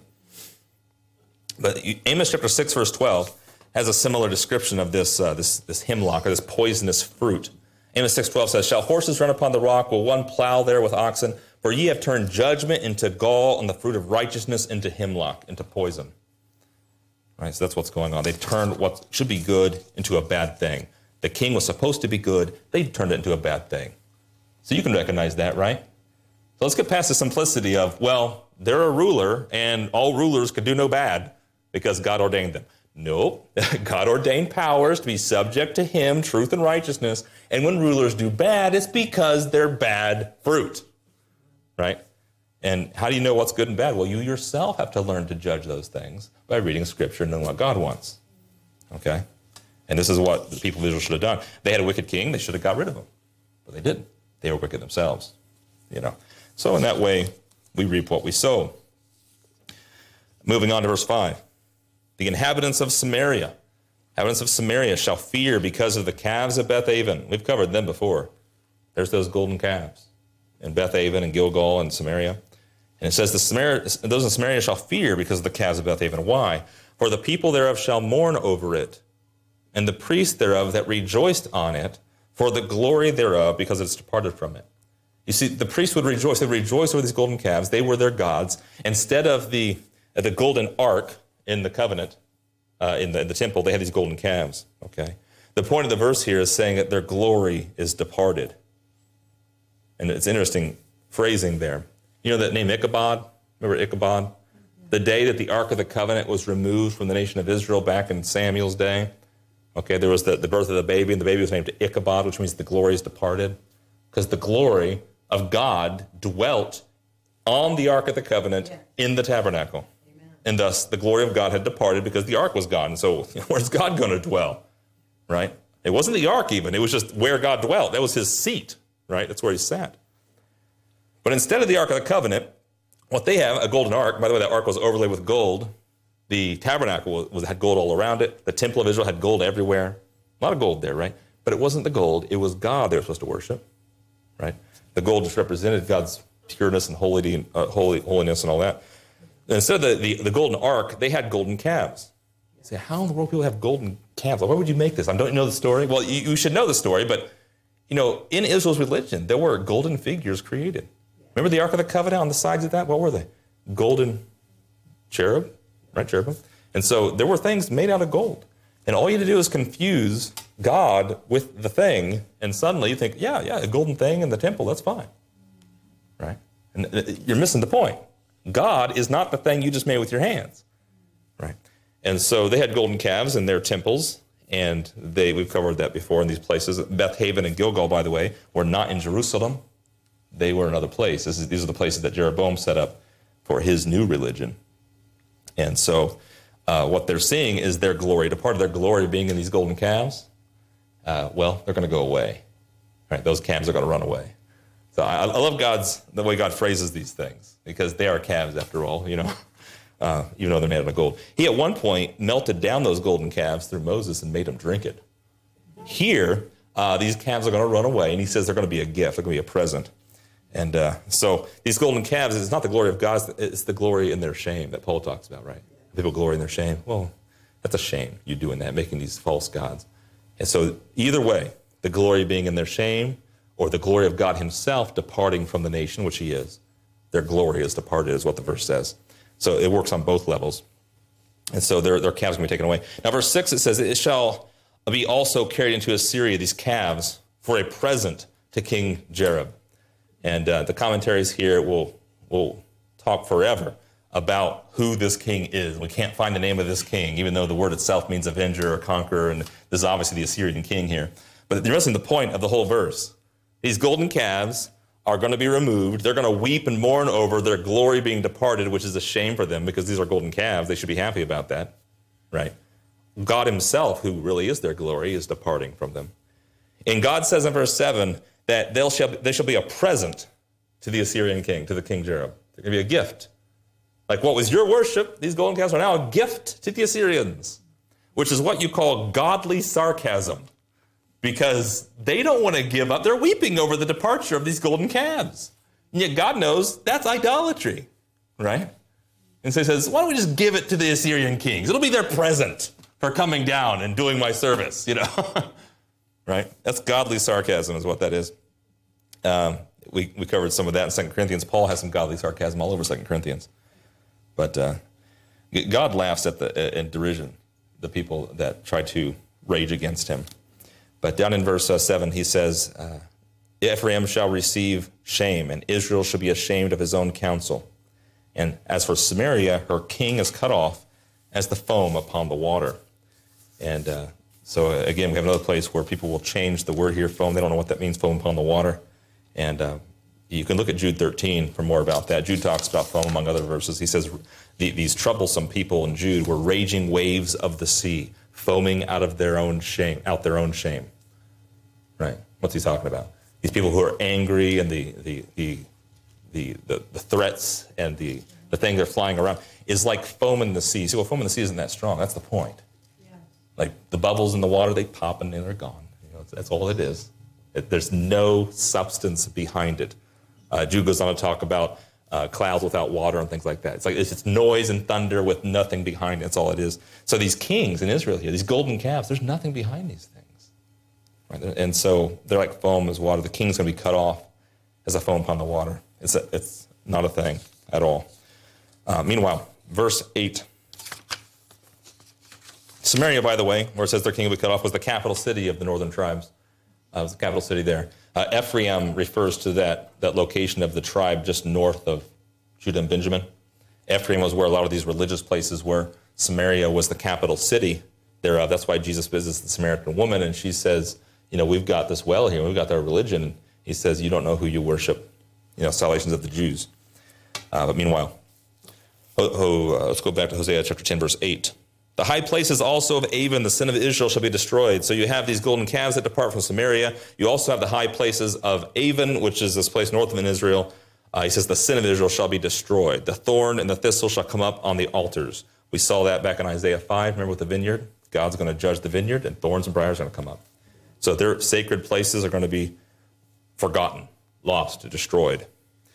But Amos chapter six, verse twelve, has a similar description of this, uh, this, this hemlock, or this poisonous fruit. Amos six twelve says, shall horses run upon the rock? Will one plow there with oxen? For ye have turned judgment into gall, and the fruit of righteousness into hemlock, into poison. Right, so that's what's going on. They turned what should be good into a bad thing. The king was supposed to be good. They turned it into a bad thing. So you can recognize that, right? So let's get past the simplicity of, well, they're a ruler, and all rulers could do no bad because God ordained them. Nope. God ordained powers to be subject to him, truth and righteousness. And when rulers do bad, it's because they're bad fruit. Right? And how do you know what's good and bad? Well, you yourself have to learn to judge those things by reading Scripture and knowing what God wants. Okay? And this is what the people of Israel should have done. They had a wicked king. They should have got rid of him. But they didn't. They were wicked themselves. You know. So in that way, we reap what we sow. Moving on to verse five. The inhabitants of Samaria, inhabitants of Samaria shall fear because of the calves of Bethaven. We've covered them before. There's those golden calves in Bethaven and Gilgal and Samaria. And it says, the Samaria, those in Samaria shall fear because of the calves of Bethaven. Why? For the people thereof shall mourn over it, and the priests thereof that rejoiced on it, for the glory thereof, because it's departed from it. You see, the priests would rejoice. They would rejoice over these golden calves. They were their gods. Instead of the, uh, the golden ark in the covenant, uh, in, the, in the temple, they had these golden calves. Okay. The point of the verse here is saying that their glory is departed. And it's interesting phrasing there. You know that name Ichabod? Remember Ichabod? The day that the Ark of the Covenant was removed from the nation of Israel back in Samuel's day. Okay, there was the, the birth of the baby, and the baby was named Ichabod, which means the glory is departed. Because the glory of God dwelt on the Ark of the Covenant yeah. in the tabernacle. Amen. And thus the glory of God had departed because the Ark was gone. And so where's God going to dwell? Right? It wasn't the Ark even. It was just where God dwelt. That was his seat. Right? That's where he sat. But instead of the Ark of the Covenant, what they have, a golden ark. By the way, that ark was overlaid with gold. The tabernacle was, was, had gold all around it. The temple of Israel had gold everywhere. A lot of gold there, right? But it wasn't the gold. It was God they were supposed to worship. Right? The gold just represented God's pureness and holy, uh, holy, holiness and all that. And instead of the, the, the golden ark, they had golden calves. You say, how in the world do people have golden calves? Why would you make this? I don't know the story. Well, you, you should know the story, but you know, in Israel's religion, there were golden figures created. Remember the Ark of the Covenant on the sides of that? What were they? Golden cherub, right? Cherubim. And so there were things made out of gold. And all you had to do is confuse God with the thing, and suddenly you think, yeah, yeah, a golden thing in the temple, that's fine. Right? And you're missing the point. God is not the thing you just made with your hands. Right? And so they had golden calves in their temples, and they we've covered that before in these places. Bethaven and Gilgal, by the way, were not in Jerusalem. They were in another place. This is, these are the places that Jeroboam set up for his new religion. And so uh, what they're seeing is their glory. To part of their glory being in these golden calves, uh, well, they're going to go away. Right? Those calves are going to run away. So I, I love God's the way God phrases these things, because they are calves after all, you know, uh, even though they're made out of gold. He at one point melted down those golden calves through Moses and made them drink it. Here, uh, these calves are going to run away, and he says they're going to be a gift. They're going to be a present. And uh, so these golden calves, it's not the glory of God, it's the glory in their shame that Paul talks about, right? People glory in their shame. Well, that's a shame, you doing that, making these false gods. And so either way, the glory being in their shame or the glory of God himself departing from the nation, which he is, their glory is departed, is what the verse says. So it works on both levels. And so their, their calves are going to be taken away. Now, verse six, it says, it shall be also carried into Assyria, these calves, for a present to King Jareb. And uh, the commentaries here will will talk forever about who this king is. We can't find the name of this king, even though the word itself means avenger or conqueror, and this is obviously the Assyrian king here. But the rest of the point of the whole verse, these golden calves are going to be removed. They're going to weep and mourn over their glory being departed, which is a shame for them because these are golden calves. They should be happy about that, right? God himself, who really is their glory, is departing from them. And God says in verse seven, that they shall, they shall be a present to the Assyrian king, to the King Jareb. They're going to be a gift. Like what was your worship, these golden calves are now a gift to the Assyrians, which is what you call godly sarcasm. because they don't want to give up. They're weeping over the departure of these golden calves. And yet God knows that's idolatry, right? And so he says, why don't we just give it to the Assyrian kings? It'll be their present for coming down and doing my service, you know? Right? That's godly sarcasm is what that is. Um, we, we covered some of that in Second Corinthians. Paul has some godly sarcasm all over Second Corinthians. But uh, God laughs at the in derision, the people that try to rage against him. But down in verse uh, seven, he says, uh, Ephraim shall receive shame, and Israel shall be ashamed of his own counsel. And as for Samaria, her king is cut off as the foam upon the water. And uh, so, uh, again, we have another place where people will change the word here, foam. They don't know what that means, foam upon the water. And uh, you can look at Jude thirteen for more about that. Jude talks about foam among other verses. He says the, these troublesome people in Jude were raging waves of the sea, foaming out of their own shame, out their own shame. Right? What's he talking about? These people who are angry and the the the the, the, the threats and the, the thing they're flying around is like foam in the sea. See, well, foam in the sea isn't that strong. That's the point. Yeah. Like the bubbles in the water, they pop and they're gone. You know, that's all it is. It, there's no substance behind it. Uh, Jude goes on to talk about uh, clouds without water and things like that. It's like it's just noise and thunder with nothing behind it. That's all it is. So these kings in Israel here, these golden calves, there's nothing behind these things. Right? And so they're like foam as water. The king's going to be cut off as a foam upon the water. It's, a, it's not a thing at all. Uh, meanwhile, verse eight. Samaria, by the way, where it says their king will be cut off, was the capital city of the northern tribes. Uh, it was the capital city there. Uh, Ephraim refers to that, that location of the tribe just north of Judah and Benjamin. Ephraim was where a lot of these religious places were. Samaria was the capital city thereof. That's why Jesus visits the Samaritan woman, and she says, you know, we've got this well here. We've got our religion. He says, you don't know who you worship. You know, salvation's of the Jews. Uh, but meanwhile, oh, oh, uh, let's go back to Hosea chapter ten, verse eight. The high places also of Avon, the sin of Israel, shall be destroyed. So you have these golden calves that depart from Samaria. You also have the high places of Avon, which is this place north of in Israel. Uh, he says the sin of Israel shall be destroyed. The thorn and the thistle shall come up on the altars. We saw that back in Isaiah five. Remember with the vineyard? God's going to judge the vineyard, and thorns and briars are going to come up. So their sacred places are going to be forgotten, lost, destroyed,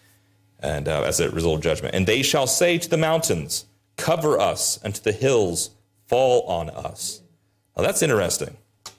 and uh, as a result of judgment. And they shall say to the mountains, cover us, and to the hills, fall on us. Now that's interesting,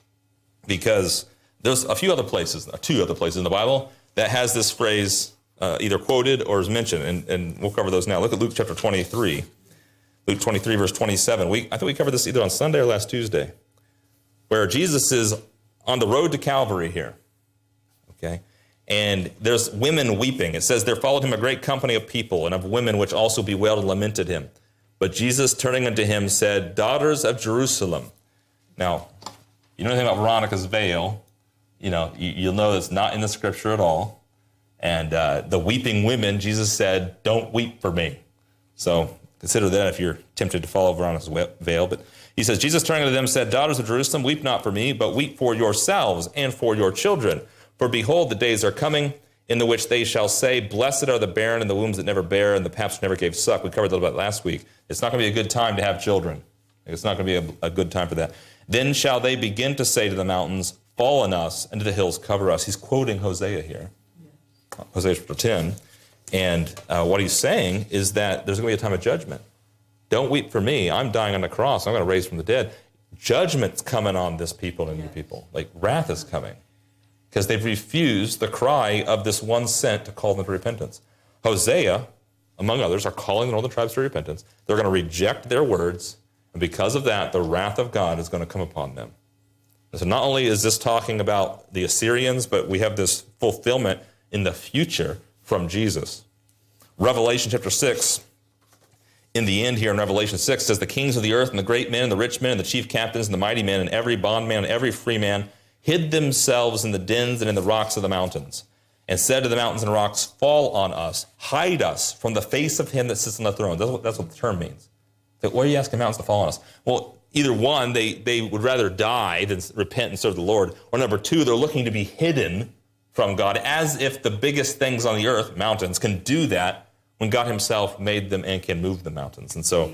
because there's a few other places, two other places in the Bible that has this phrase uh, either quoted or is mentioned, and, and we'll cover those now. Look at Luke chapter twenty-three. Luke twenty-three, verse twenty-seven. We, I think we covered this either on Sunday or last Tuesday, where Jesus is on the road to Calvary here. Okay? And there's women weeping. It says, there followed him a great company of people, and of women which also bewailed and lamented him. But Jesus, turning unto him, said, daughters of Jerusalem. Now, you know anything about Veronica's veil, you know, you, you'll know it's not in the scripture at all. And uh, the weeping women, Jesus said, don't weep for me. So consider that if you're tempted to follow Veronica's veil. But he says, Jesus turning to them said, daughters of Jerusalem, weep not for me, but weep for yourselves and for your children. For behold, the days are coming in the which they shall say, blessed are the barren and the wombs that never bear and the paps that never gave suck. We covered that about last week. It's not going to be a good time to have children. It's not going to be a, a good time for that. Then shall they begin to say to the mountains, fall on us, and to the hills cover us. He's quoting Hosea here, yes. Hosea chapter ten. And uh, what he's saying is that there's going to be a time of judgment. Don't weep for me. I'm dying on the cross. I'm going to raise from the dead. Judgment's coming on this people and yes. you people. Like wrath is coming, because they've refused the cry of this one sent to call them to repentance. Hosea, among others, are calling the northern tribes to repentance. They're going to reject their words, and because of that, the wrath of God is going to come upon them. And so not only is this talking about the Assyrians, but we have this fulfillment in the future from Jesus. Revelation chapter six, in the end here in Revelation six, says, the kings of the earth and the great men and the rich men and the chief captains and the mighty men and every bondman and every free man hid themselves in the dens and in the rocks of the mountains, and said to the mountains and rocks, fall on us, hide us from the face of him that sits on the throne. That's what, that's what the term means. So why are you asking mountains to fall on us? Well, either one, they, they would rather die than repent and serve the Lord, or number two, they're looking to be hidden from God, as if the biggest things on the earth, mountains, can do that when God himself made them and can move the mountains. And so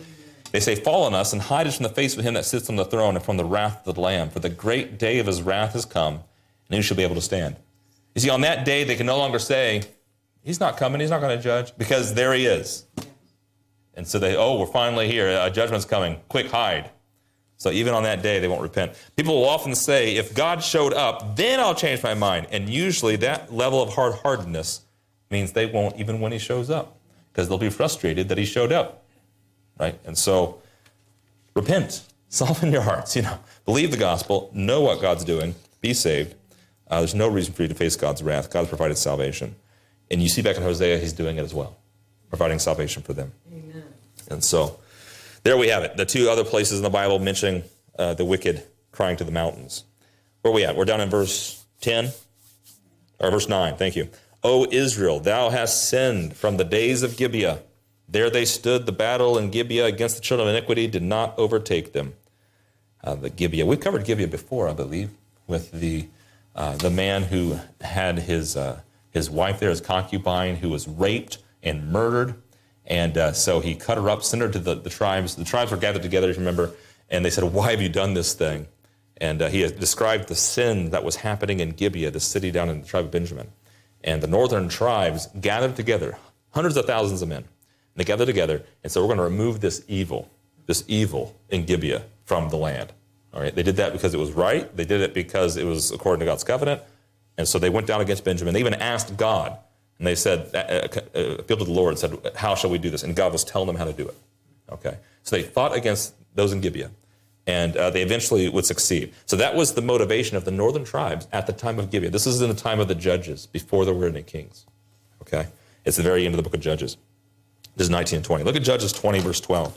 They say, fall on us and hide us from the face of him that sits on the throne and from the wrath of the Lamb. For the great day of his wrath has come, and who shall be able to stand? You see, on that day, they can no longer say, he's not coming, he's not going to judge, because there he is. And so they, oh, we're finally here, a judgment's coming, quick, hide. So even on that day, they won't repent. People will often say, if God showed up, then I'll change my mind. And usually that level of hard-heartedness means they won't even when he shows up, because they'll be frustrated that he showed up, right? And so repent, soften your hearts, you know, believe the gospel, know what God's doing, be saved. Uh, there's no reason for you to face God's wrath. God has provided salvation. And you see back in Hosea, he's doing it as well, providing salvation for them. Amen. And so there we have it. The two other places in the Bible mentioning uh, the wicked crying to the mountains. Where are we at? We're down in verse ten, or verse nine, thank you. O Israel, thou hast sinned from the days of Gibeah. There they stood, the battle in Gibeah against the children of iniquity did not overtake them. Uh, the Gibeah. We've covered Gibeah before, I believe, with the uh, the man who had his uh, his wife there, his concubine, who was raped and murdered. And uh, so he cut her up, sent her to the, the tribes. The tribes were gathered together, if you remember, and they said, why have you done this thing? And uh, he has described the sin that was happening in Gibeah, the city down in the tribe of Benjamin. And the northern tribes gathered together, hundreds of thousands of men. And they gathered together and said, we're going to remove this evil, this evil in Gibeah from the land. All right, they did that because it was right. They did it because it was according to God's covenant. And so they went down against Benjamin. They even asked God. And they said, uh, uh, appealed to the Lord and said, how shall we do this? And God was telling them how to do it. Okay. So they fought against those in Gibeah, and uh, they eventually would succeed. So that was the motivation of the northern tribes at the time of Gibeah. This is in the time of the judges, before there were any kings. Okay. It's the very end of the book of Judges. This is nineteen and twenty. Look at Judges twenty, verse twelve.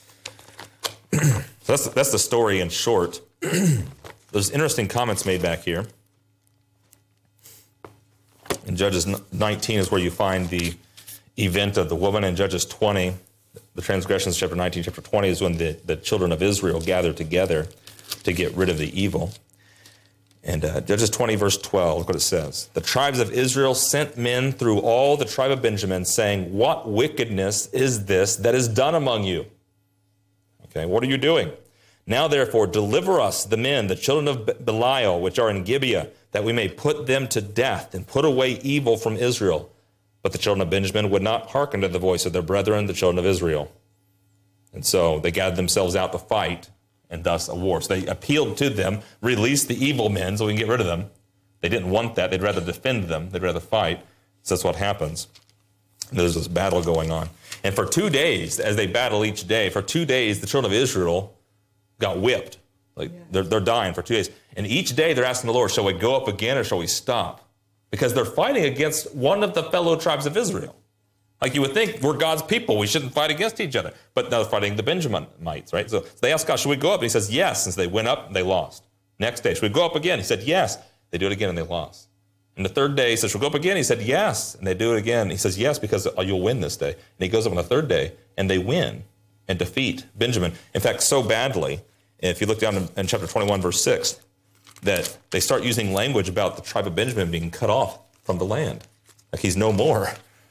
So that's, that's the story in short. There's interesting comments made back here. In Judges nineteen is where you find the event of the woman. In Judges twenty, the transgressions, chapter nineteen, chapter twenty is when the, the children of Israel gathered together to get rid of the evil. And uh, Judges twenty, verse twelve, look what it says. The tribes of Israel sent men through all the tribe of Benjamin, saying, what wickedness is this that is done among you? Okay, what are you doing? Now, therefore, deliver us, the men, the children of Belial, which are in Gibeah, that we may put them to death and put away evil from Israel. But the children of Benjamin would not hearken to the voice of their brethren, the children of Israel. And so they gathered themselves out to fight, and thus a war. So they appealed to them, release the evil men so we can get rid of them. They didn't want that. They'd rather defend them. They'd rather fight. So that's what happens. And there's this battle going on. And for two days, as they battle each day, for two days, the children of Israel got whipped. Like yeah. they're, they're dying for two days. And each day they're asking the Lord, shall we go up again or shall we stop? Because they're fighting against one of the fellow tribes of Israel. Like you would think, we're God's people. We shouldn't fight against each other. But now they're fighting the Benjaminites, right? So, so they asked God, should we go up? And he says, yes. And so they went up and they lost. Next day, should we go up again? He said, yes. They do it again and they lost. And the third day, he says, should we go up again? He said, yes. And they do it again. He says, yes, because you'll win this day. And he goes up on the third day and they win and defeat Benjamin. In fact, so badly, if you look down in, in chapter twenty-one, verse six, that they start using language about the tribe of Benjamin being cut off from the land. Like he's no more.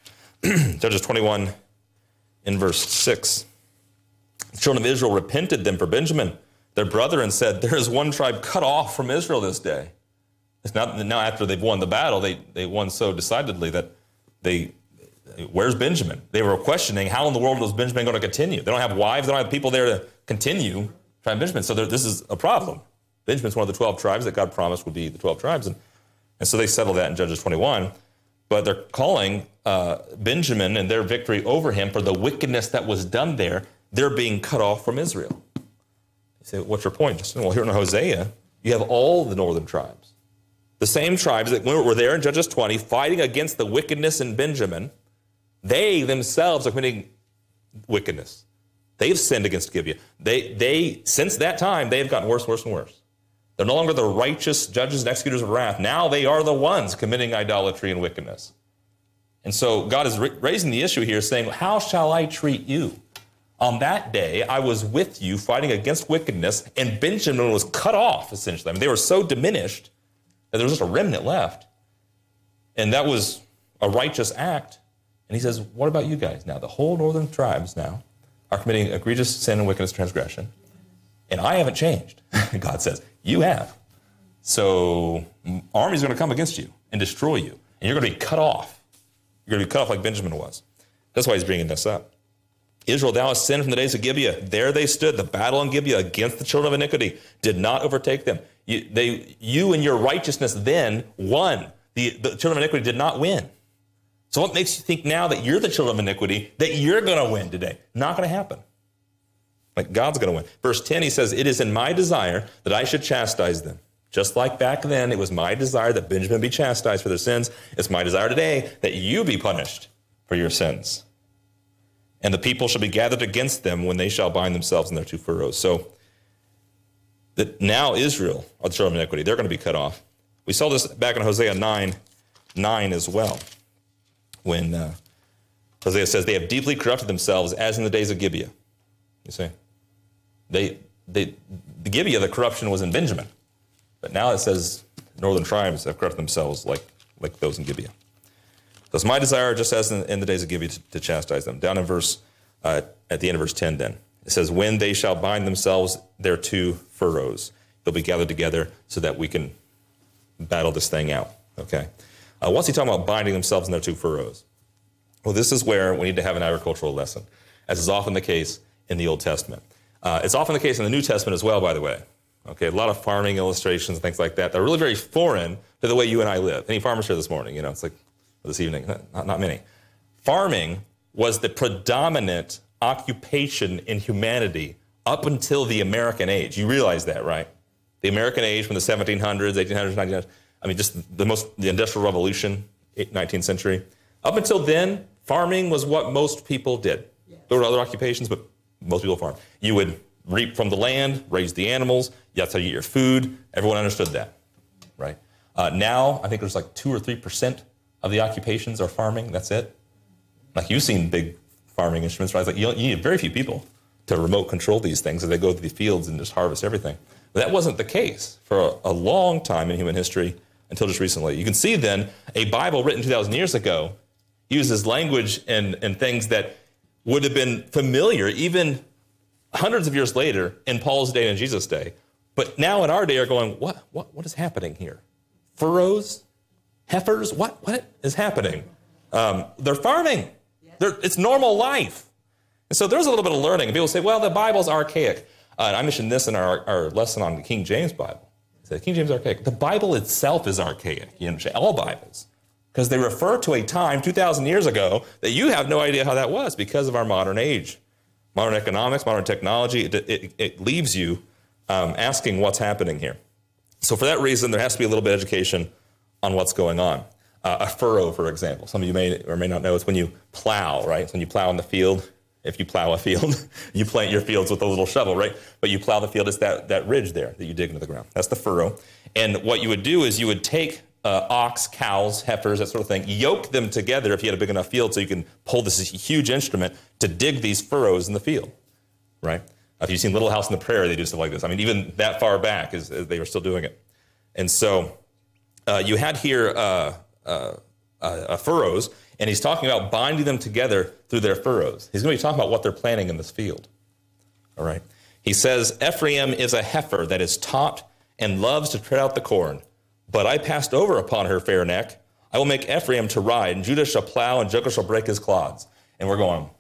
Judges twenty-one in verse six. The children of Israel repented them for Benjamin, their brother, and said, there is one tribe cut off from Israel this day. It's not now after they've won the battle, they, they won so decidedly that they, where's Benjamin? They were questioning how in the world was Benjamin going to continue? They don't have wives, they don't have people there to continue trying Benjamin. So this is a problem. Benjamin's one of the twelve tribes that God promised would be the twelve tribes. And, and so they settled that in Judges twenty-one. But they're calling uh, Benjamin and their victory over him for the wickedness that was done there. They're being cut off from Israel. You say, what's your point, Justin? Well, here in Hosea, you have all the northern tribes. The same tribes that were there in Judges twenty fighting against the wickedness in Benjamin. They themselves are committing wickedness. They've sinned against Gibeah. They, they, since that time, they have gotten worse, worse, and worse. They're no longer the righteous judges and executors of wrath. Now they are the ones committing idolatry and wickedness. And so God is ra- raising the issue here, saying, how shall I treat you? On that day, I was with you fighting against wickedness, and Benjamin was cut off, essentially. I mean, they were so diminished that there was just a remnant left. And that was a righteous act. And he says, what about you guys now? The whole northern tribes now are committing egregious sin and wickedness, transgression, and I haven't changed. God says, you have. So armies are going to come against you and destroy you, and you're going to be cut off. You're going to be cut off like Benjamin was. That's why he's bringing this up. Israel, thou hast sinned from the days of Gibeah. There they stood. The battle in Gibeah against the children of iniquity did not overtake them. You, they, you and your righteousness then won. The, the children of iniquity did not win. So what makes you think now that you're the children of iniquity, that you're going to win today? Not going to happen. Like God's going to win. Verse ten, he says, it is in my desire that I should chastise them. Just like back then, it was my desire that Benjamin be chastised for their sins. It's my desire today that you be punished for your sins. And the people shall be gathered against them when they shall bind themselves in their two furrows. So that now Israel are the children of iniquity. They're going to be cut off. We saw this back in Hosea nine, nine as well. When uh, Hosea says, they have deeply corrupted themselves as in the days of Gibeah. You see? They, they, the Gibeah, the corruption was in Benjamin. But now it says northern tribes have corrupted themselves like, like those in Gibeah. So it's my desire, just as in, in the days of Gibeah, to, to chastise them. Down in verse, uh, at the end of verse ten then, it says, when they shall bind themselves their two furrows, they'll be gathered together so that we can battle this thing out, okay? Uh, what's he talking about binding themselves in their two furrows? Well, this is where we need to have an agricultural lesson, as is often the case in the Old Testament. Uh, it's often the case in the New Testament as well, by the way. Okay, a lot of farming illustrations and things like that. They're really very foreign to the way you and I live. Any farmers here this morning? You know, it's like this evening, not, not many. Farming was the predominant occupation in humanity up until the American age. You realize that, right? The American age from the seventeen hundreds, eighteen hundreds, nineteen hundreds. I mean, just the most, the Industrial Revolution, nineteenth century. Up until then, farming was what most people did. Yes. There were other occupations, but most people farmed. You would reap from the land, raise the animals. That's how you get your food. Everyone understood that, right? Uh, now, I think there's like two or three percent of the occupations are farming. That's it. Like you've seen big farming instruments, right? It's like you, you need very few people to remote control these things as they go to the fields and just harvest everything. But that wasn't the case for a, a long time in human history until just recently. You can see then a Bible written two thousand years ago uses language and, and things that would have been familiar even hundreds of years later in Paul's day and Jesus' day. But now in our day are going, what, what, what is happening here? Furrows? Heifers? What, what is happening? Um, they're farming. They're, it's normal life. And so there's a little bit of learning. And people say, well, the Bible's archaic. Uh, and I mentioned this in our, our lesson on the King James Bible. I said, King James is archaic. The Bible itself is archaic. You understand? All Bibles. Because they refer to a time two thousand years ago that you have no idea how that was because of our modern age. Modern economics, modern technology, it, it, it leaves you um, asking what's happening here. So for that reason, there has to be a little bit of education on what's going on. Uh, a furrow, for example. Some of you may or may not know, it's when you plow, right? It's when you plow in the field. If you plow a field, you plant your fields with a little shovel, right? But you plow the field, it's that, that ridge there that you dig into the ground. That's the furrow. And what you would do is you would take uh, ox, cows, heifers, that sort of thing, yoke them together if you had a big enough field so you can pull this huge instrument to dig these furrows in the field, right? If you've seen Little House on the Prairie, they do stuff like this. I mean, even that far back, is, is they were still doing it. And so uh, you had here uh, uh, uh, furrows, and he's talking about binding them together through their furrows. He's going to be talking about what they're planting in this field. All right. He says, Ephraim is a heifer that is taught and loves to tread out the corn. But I passed over upon her fair neck. I will make Ephraim to ride, and Judah shall plow, and Jacob shall break his clods. And we're going,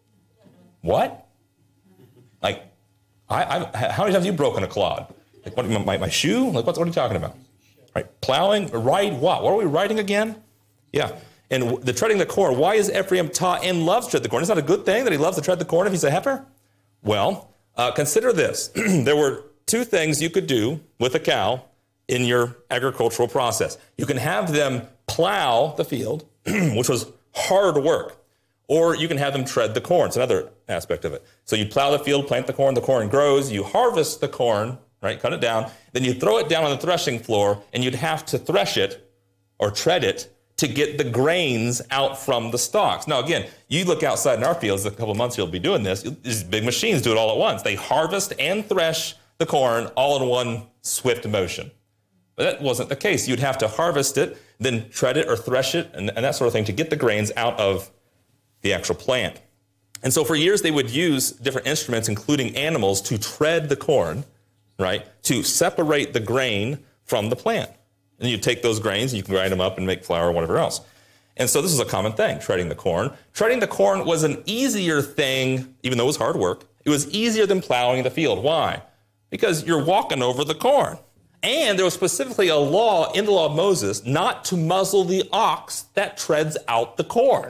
what? Like, I, I, how many times have you broken a clod? Like, what, my, my shoe? Like, what, what are you talking about? Right? Plowing, ride what? What are we riding again? Yeah. And the treading the corn, why is Ephraim taught and loves to tread the corn? Isn't that a good thing that he loves to tread the corn if he's a heifer? Well, uh, consider this. There were two things you could do with a cow in your agricultural process. You can have them plow the field, which was hard work, or you can have them tread the corn. It's another aspect of it. So you plow the field, plant the corn, the corn grows, you harvest the corn, right, cut it down, then you throw it down on the threshing floor, and you'd have to thresh it or tread it to get the grains out from the stalks. Now, again, you look outside in our fields, a couple of months you'll be doing this, these big machines do it all at once. They harvest and thresh the corn all in one swift motion. But that wasn't the case. You'd have to harvest it, then tread it or thresh it, and, and that sort of thing to get the grains out of the actual plant. And so for years they would use different instruments, including animals, to tread the corn, right, to separate the grain from the plant. And you take those grains and you can grind them up and make flour or whatever else. And so this is a common thing, treading the corn. Treading the corn was an easier thing, even though it was hard work. It was easier than plowing the field. Why? Because you're walking over the corn. And there was specifically a law in the law of Moses not to muzzle the ox that treads out the corn.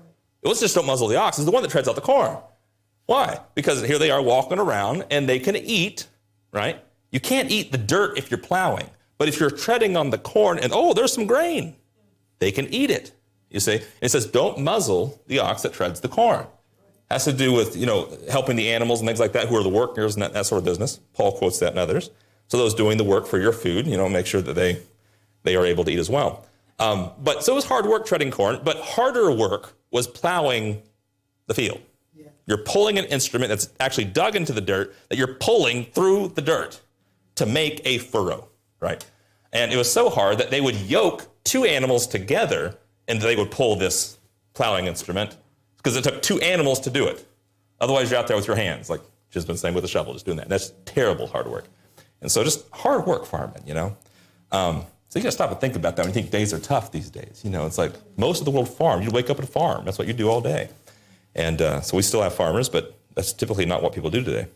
It was just don't muzzle the ox. It's the one that treads out the corn. Why? Because here they are walking around and they can eat, right? You can't eat the dirt if you're plowing. But if you're treading on the corn and, oh, there's some grain, they can eat it. You see? And it says, don't muzzle the ox that treads the corn. Has to do with, you know, helping the animals and things like that, who are the workers and that, that sort of business. Paul quotes that and others. So those doing the work for your food, you know, make sure that they, they are able to eat as well. Um, but so it was hard work treading corn, but harder work was plowing the field. Yeah. You're pulling an instrument that's actually dug into the dirt, that you're pulling through the dirt to make a furrow, right? And it was so hard that they would yoke two animals together and they would pull this plowing instrument because it took two animals to do it. Otherwise, you're out there with your hands, like she's been saying with a shovel, just doing that. That's terrible hard work. And so just hard work farming, you know. Um, so you got to stop and think about that when you think days are tough these days. You know, it's like most of the world farm. You wake up at a farm. That's what you do all day. And uh, so we still have farmers, but that's typically not what people do today.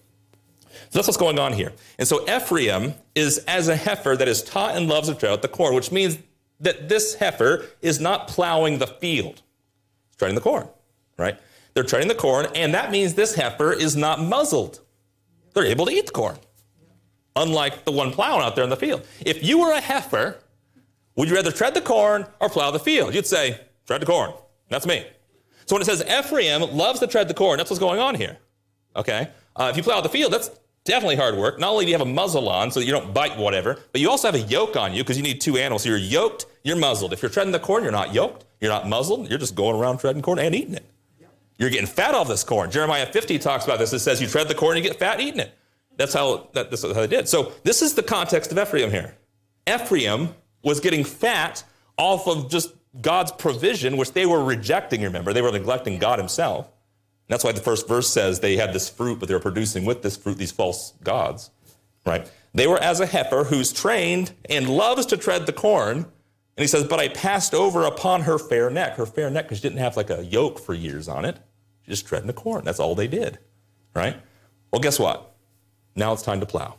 So that's what's going on here. And so Ephraim is as a heifer that is taught and loves to tread out the corn, which means that this heifer is not plowing the field. It's treading the corn, right? They're treading the corn, and that means this heifer is not muzzled. They're able to eat the corn, unlike the one plowing out there in the field. If you were a heifer, would you rather tread the corn or plow the field? You'd say, tread the corn. That's me. So when it says Ephraim loves to tread the corn, that's what's going on here, okay? Uh, if you plow the field, that's definitely hard work. Not only do you have a muzzle on so that you don't bite whatever, but you also have a yoke on you because you need two animals. So you're yoked, you're muzzled. If you're treading the corn, you're not yoked, you're not muzzled. You're just going around treading corn and eating it. You're getting fat off this corn. Jeremiah fifty talks about this. It says you tread the corn and you get fat eating it. That's how, that, that's how they did. So this is the context of Ephraim here. Ephraim was getting fat off of just God's provision, which they were rejecting, remember. They were neglecting God himself. And that's why the first verse says they had this fruit, but they were producing with this fruit these false gods, right? They were as a heifer who's trained and loves to tread the corn. And he says, but I passed over upon her fair neck. Her fair neck, because she didn't have like a yoke for years on it. She just treading the corn. That's all they did, right? Well, guess what? Now it's time to plow.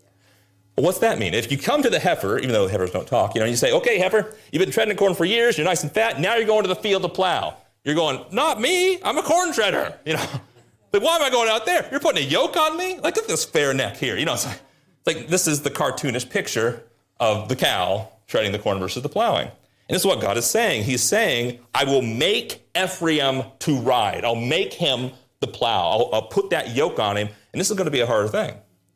Well, what's that mean? If you come to the heifer, even though heifers don't talk, you know, you say, okay, heifer, you've been treading corn for years, you're nice and fat, now you're going to the field to plow. You're going, not me, I'm a corn treader, you know. But why am I going out there? You're putting a yoke on me? Like, look at this fair neck here. You know, it's like, it's like this is the cartoonish picture of the cow treading the corn versus the plowing. And this is what God is saying. He's saying, I will make Ephraim to ride. I'll make him the plow. I'll, I'll put that yoke on him, and this is going to be a harder thing.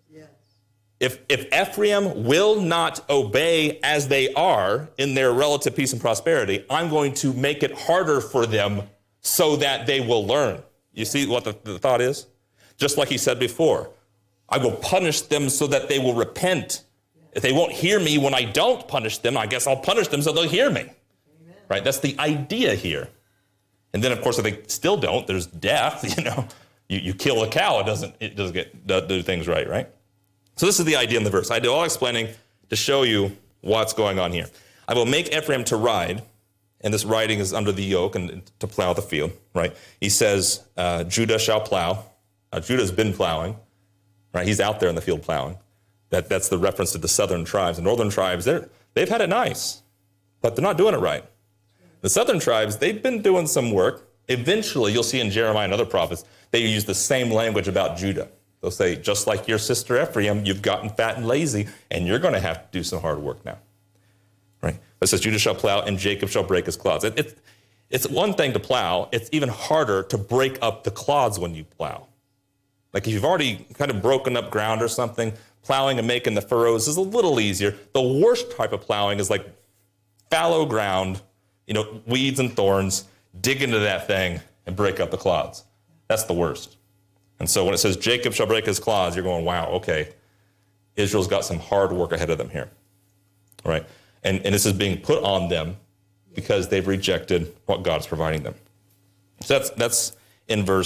If, if Ephraim will not obey as they are in their relative peace and prosperity, I'm going to make it harder for them so that they will learn. You see what the, the thought is? Just like he said before, I will punish them so that they will repent. If they won't hear me when I don't punish them, I guess I'll punish them so they'll hear me. Amen. Right? That's the idea here. And then, of course, if they still don't, there's death. You know, you, you kill a cow, it doesn't it doesn't get do, do things right, right? So this is the idea in the verse. I do all explaining to show you what's going on here. I will make Ephraim to ride, and this riding is under the yoke and to plow the field, right? He says, uh, Judah shall plow. Uh, Judah's been plowing, right? He's out there in the field plowing. That, that's the reference to the southern tribes. The northern tribes, they're, they've had it nice, but they're not doing it right. The southern tribes, they've been doing some work. Eventually, you'll see in Jeremiah and other prophets, they use the same language about Judah. They'll say, just like your sister Ephraim, you've gotten fat and lazy, and you're going to have to do some hard work now. Right? It says, Judah shall plow, and Jacob shall break his clods. It, it, it's one thing to plow. It's even harder to break up the clods when you plow. Like if you've already kind of broken up ground or something, plowing and making the furrows is a little easier. The worst type of plowing is like fallow ground, you know, weeds and thorns, dig into that thing and break up the clods. That's the worst. And so when it says Jacob shall break his clods, you're going, wow, okay, Israel's got some hard work ahead of them here. All right? And, and this is being put on them because they've rejected what God's providing them. So that's, that's in verse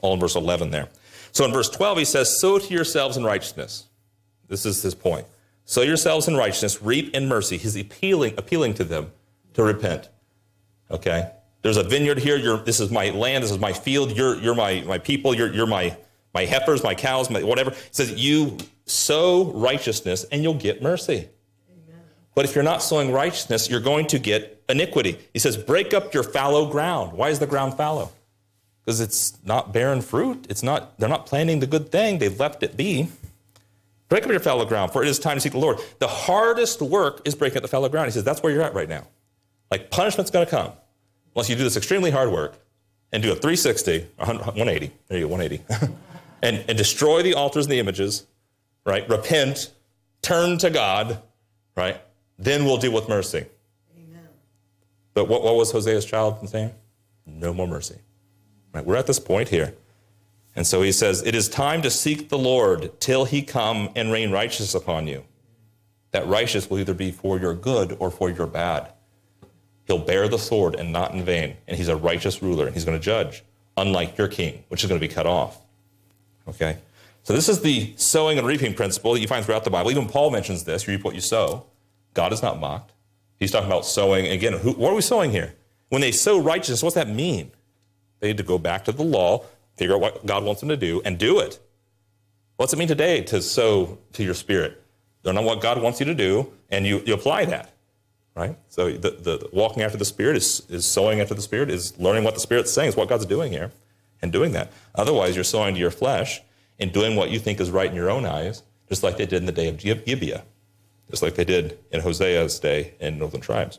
all in verse eleven there. So in verse twelve, he says, sow to yourselves in righteousness. This is his point. Sow yourselves in righteousness, reap in mercy. He's appealing, appealing to them to repent. Okay? There's a vineyard here. You're, this is my land. This is my field. You're, you're my, my people. You're, you're my, my heifers, my cows, my whatever. He says, you sow righteousness and you'll get mercy. Amen. But if you're not sowing righteousness, you're going to get iniquity. He says, break up your fallow ground. Why is the ground fallow? Because it's not bearing fruit. It's not, they're not planting the good thing. They've left it be. Break up your fallow ground, for it is time to seek the Lord. The hardest work is breaking up the fallow ground. He says, that's where you're at right now. Like, punishment's going to come unless you do this extremely hard work and do a three sixty, one eighty, there you go, one eighty, and, and destroy the altars and the images, right? Repent, turn to God, right? Then we'll deal with mercy. Amen. But what, what was Hosea's child saying? No more mercy. Right? We're at this point here. And so he says, it is time to seek the Lord till he come and rain righteousness upon you. That righteous will either be for your good or for your bad. He'll bear the sword and not in vain. And he's a righteous ruler and he's going to judge, unlike your king, which is going to be cut off. Okay? So this is the sowing and reaping principle that you find throughout the Bible. Even Paul mentions this, you reap what you sow. God is not mocked. He's talking about sowing. Again, who, what are we sowing here? When they sow righteousness, what's that mean? They need to go back to the law, figure out what God wants them to do, and do it. What's it mean today to sow to your spirit? Learn on what God wants you to do, and you, you apply that, right? So the, the walking after the Spirit is, is sowing after the Spirit, is learning what the Spirit's saying, is what God's doing here, and doing that. Otherwise, you're sowing to your flesh and doing what you think is right in your own eyes, just like they did in the day of Gibeah, just like they did in Hosea's day in Northern Tribes.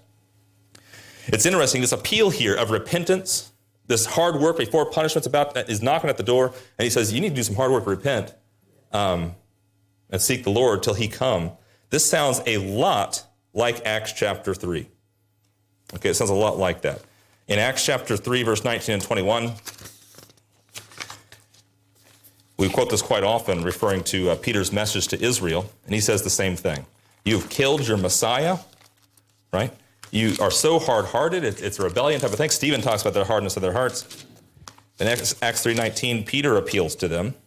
It's interesting, this appeal here of repentance, this hard work before punishment's about is knocking at the door, and he says, you need to do some hard work to repent um, and seek the Lord till he come. This sounds a lot like Acts chapter three. Okay, it sounds a lot like that. In Acts chapter three, verse nineteen and twenty-one, we quote this quite often, referring to uh, Peter's message to Israel, and he says the same thing. You've killed your Messiah, right? You are so hard-hearted. It's a rebellion type of thing. Stephen talks about the hardness of their hearts. In Acts three nineteen, Peter appeals to them.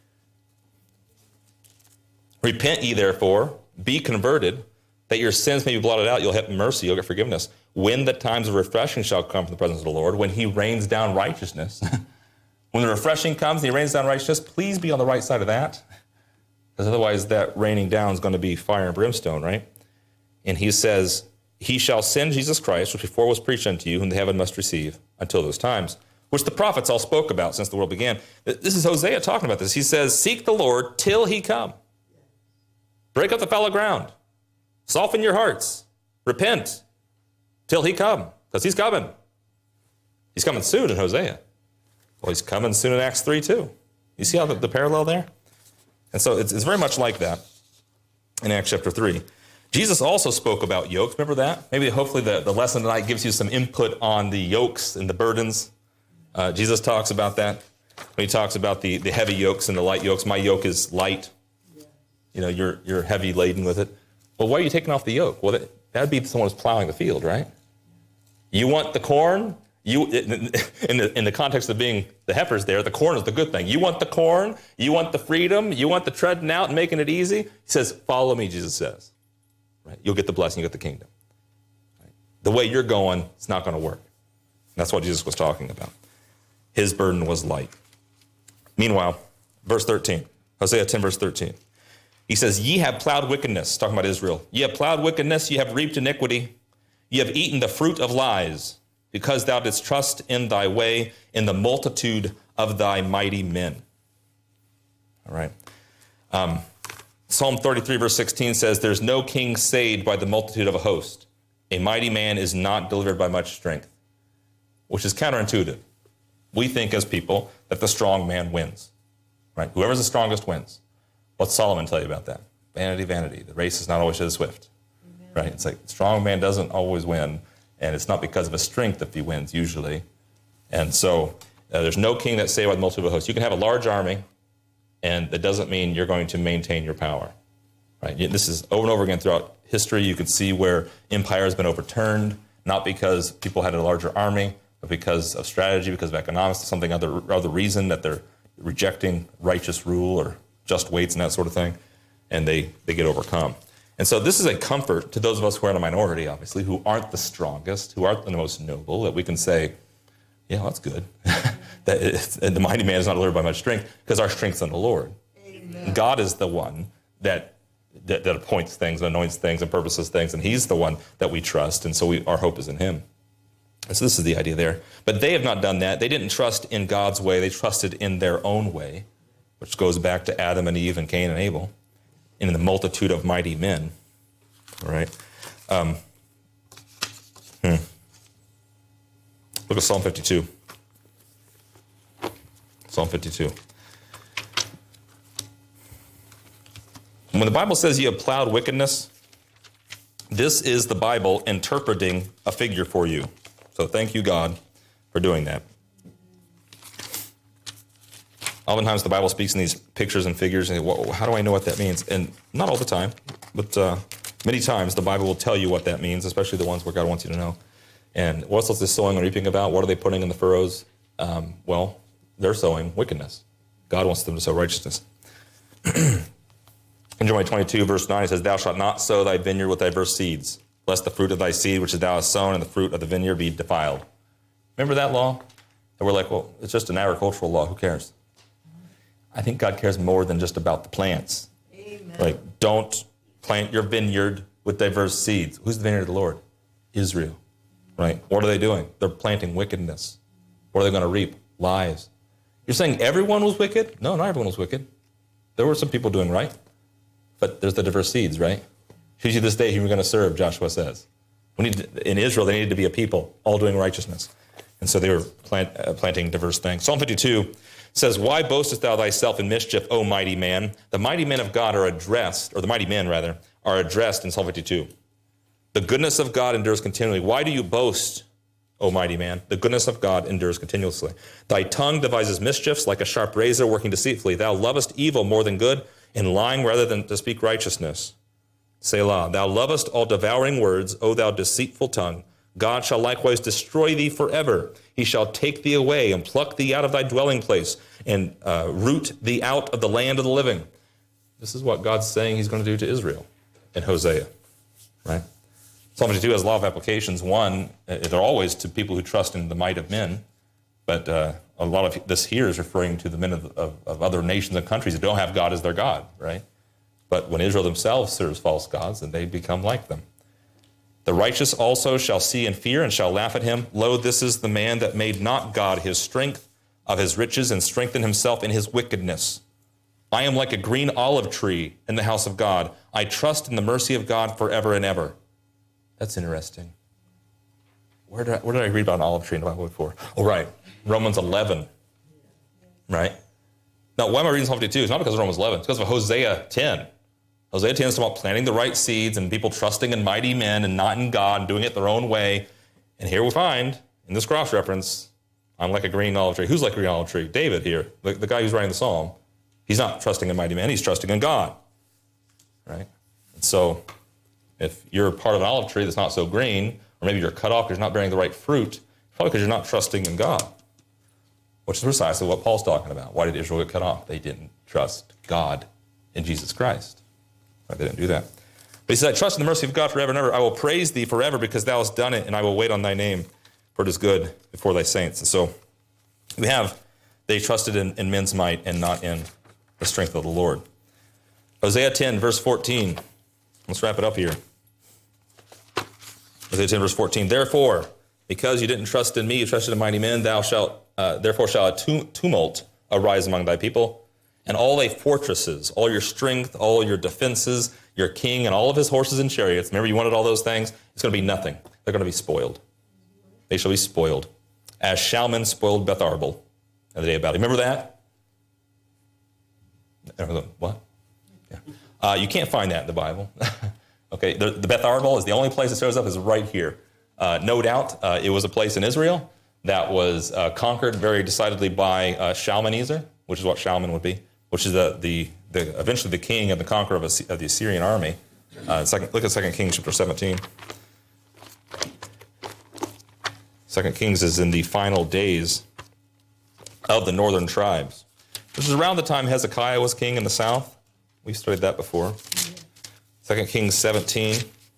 Repent ye therefore, be converted, that your sins may be blotted out. You'll have mercy, you'll get forgiveness. When the times of refreshing shall come from the presence of the Lord, when he rains down righteousness. When the refreshing comes and he rains down righteousness, please be on the right side of that. Because otherwise that raining down is going to be fire and brimstone, right? And he says, he shall send Jesus Christ, which before was preached unto you, whom the heaven must receive until those times, which the prophets all spoke about since the world began. This is Hosea talking about this. He says, seek the Lord till he come. Break up the fallow ground. Soften your hearts. Repent till he come, because he's coming. He's coming soon in Hosea. Well, he's coming soon in Acts three too. You see how the, the parallel there? And so it's, it's very much like that in Acts chapter three. Jesus also spoke about yokes. Remember that? Maybe hopefully the, the lesson tonight gives you some input on the yokes and the burdens. Uh, Jesus talks about that. When he talks about the, the heavy yokes and the light yokes, my yoke is light. You know, you're you're heavy laden with it. Well, why are you taking off the yoke? Well, that would be someone who's plowing the field, right? You want the corn? You in the in the context of being the heifers there, the corn is the good thing. You want the corn? You want the freedom? You want the treading out and making it easy? He says, follow me, Jesus says. Right? You'll get the blessing, you'll get the kingdom. Right? The way you're going, it's not going to work. And that's what Jesus was talking about. His burden was light. Meanwhile, verse thirteen, Hosea ten, verse thirteen. He says, ye have plowed wickedness, talking about Israel. Ye have plowed wickedness, ye have reaped iniquity. Ye have eaten the fruit of lies, because thou didst trust in thy way, in the multitude of thy mighty men. All right. Um, Psalm thirty-three, verse sixteen says, there's no king saved by the multitude of a host. A mighty man is not delivered by much strength, which is counterintuitive. We think as people that the strong man wins, right? Whoever's the strongest wins. What's Solomon tell you about that? Vanity, vanity. The race is not always to the swift, Amen. Right? It's like strong man doesn't always win, and it's not because of his strength if he wins usually. And so uh, there's no king that's saved by the multitude of a host. You can have a large army, and that doesn't mean you're going to maintain your power, right? This is over and over again throughout history. You can see where empire has been overturned, not because people had a larger army, but because of strategy, because of economics, something other other reason that their rejecting righteous rule or just weights and that sort of thing, and they, they get overcome. And so this is a comfort to those of us who are in a minority, obviously, who aren't the strongest, who aren't the most noble, that we can say, yeah, well, that's good. that is, the mighty man is not delivered by much strength, because our strength's in the Lord. Amen. God is the one that, that that appoints things, and anoints things, and purposes things, and he's the one that we trust, and so we, our hope is in him. And so this is the idea there. But they have not done that. They didn't trust in God's way. They trusted in their own way, which goes back to Adam and Eve and Cain and Abel, and in the multitude of mighty men. All right. Um, hmm. Look at Psalm fifty-two. Psalm fifty-two. When the Bible says you have plowed wickedness, this is the Bible interpreting a figure for you. So thank you, God, for doing that. Oftentimes the Bible speaks in these pictures and figures, and well, how do I know what that means? And not all the time, but uh, many times the Bible will tell you what that means, especially the ones where God wants you to know. And what's this sowing and reaping about? What are they putting in the furrows? Um, well, they're sowing wickedness. God wants them to sow righteousness. In Jeremiah twenty-two, verse nine, it says, thou shalt not sow thy vineyard with diverse seeds, lest the fruit of thy seed which thou hast sown and the fruit of the vineyard be defiled. Remember that law? And we're like, well, it's just an agricultural law. Who cares? I think God cares more than just about the plants. Amen. Like, don't plant your vineyard with diverse seeds. Who's the vineyard of the Lord? Israel. Right? What are they doing? They're planting wickedness. What are they going to reap? Lies. You're saying everyone was wicked? No, not everyone was wicked. There were some people doing right. But there's the diverse seeds, right? Choose you this day who you're going to serve, Joshua says. We need to, in Israel, they needed to be a people, all doing righteousness. And so they were plant, uh, planting diverse things. Psalm fifty-two says, why boastest thou thyself in mischief, O mighty man? The mighty men of God are addressed, or the mighty men, rather, are addressed in Psalm fifty-two. The goodness of God endures continually. Why do you boast, O mighty man? The goodness of God endures continuously. Thy tongue devises mischiefs like a sharp razor working deceitfully. Thou lovest evil more than good, and lying rather than to speak righteousness. Selah. Thou lovest all devouring words, O thou deceitful tongue. God shall likewise destroy thee forever. He shall take thee away and pluck thee out of thy dwelling place and uh, root thee out of the land of the living. This is what God's saying he's going to do to Israel in Hosea, right? Psalm fifty-two has a lot of applications. One, they're always to people who trust in the might of men, but uh, a lot of this here is referring to the men of, of, of other nations and countries that don't have God as their God, right? But when Israel themselves serves false gods, then they become like them. The righteous also shall see and fear and shall laugh at him. Lo, this is the man that made not God his strength of his riches and strengthened himself in his wickedness. I am like a green olive tree in the house of God. I trust in the mercy of God forever and ever. That's interesting. Where did I, where did I read about an olive tree in the Bible before? Oh, right. Romans eleven. Right? Now, why am I reading Psalm fifty-two? It's not because of Romans eleven. It's because of Hosea ten. Hosea ten is about planting the right seeds and people trusting in mighty men and not in God and doing it their own way. And here we find, in this cross-reference, I'm like a green olive tree. Who's like a green olive tree? David here, the, the guy who's writing the psalm. He's not trusting in mighty men. He's trusting in God. Right? And so if you're part of an olive tree that's not so green, or maybe you're cut off because you're not bearing the right fruit, probably because you're not trusting in God, which is precisely what Paul's talking about. Why did Israel get cut off? They didn't trust God in Jesus Christ. They didn't do that. But he said, I trust in the mercy of God forever and ever. I will praise thee forever because thou hast done it, and I will wait on thy name, for it is good before thy saints. And so we have, they trusted in, in men's might and not in the strength of the Lord. Hosea ten, verse fourteen. Let's wrap it up here. Hosea ten, verse fourteen. Therefore, because you didn't trust in me, you trusted in mighty men, thou shalt, uh, therefore shall a tumult arise among thy people, and all thy fortresses, all your strength, all your defenses, your king, and all of his horses and chariots. Remember, you wanted all those things? It's going to be nothing. They're going to be spoiled. They shall be spoiled. As Shalman spoiled Beth Arbel in the day of battle. Remember that? What? Yeah. Uh, you can't find that in the Bible. Okay, the, the Beth Arbel is the only place it shows up is right here. Uh, no doubt, uh, it was a place in Israel that was uh, conquered very decidedly by uh, Shalmaneser, which is what Shalman would be, which is the, the, the eventually the king and the conqueror of, a, of the Assyrian army. Uh, second, look at Second Kings chapter seventeen. Second Kings is in the final days of the northern tribes. This is around the time Hezekiah was king in the south. We've studied that before. Second Kings seventeen,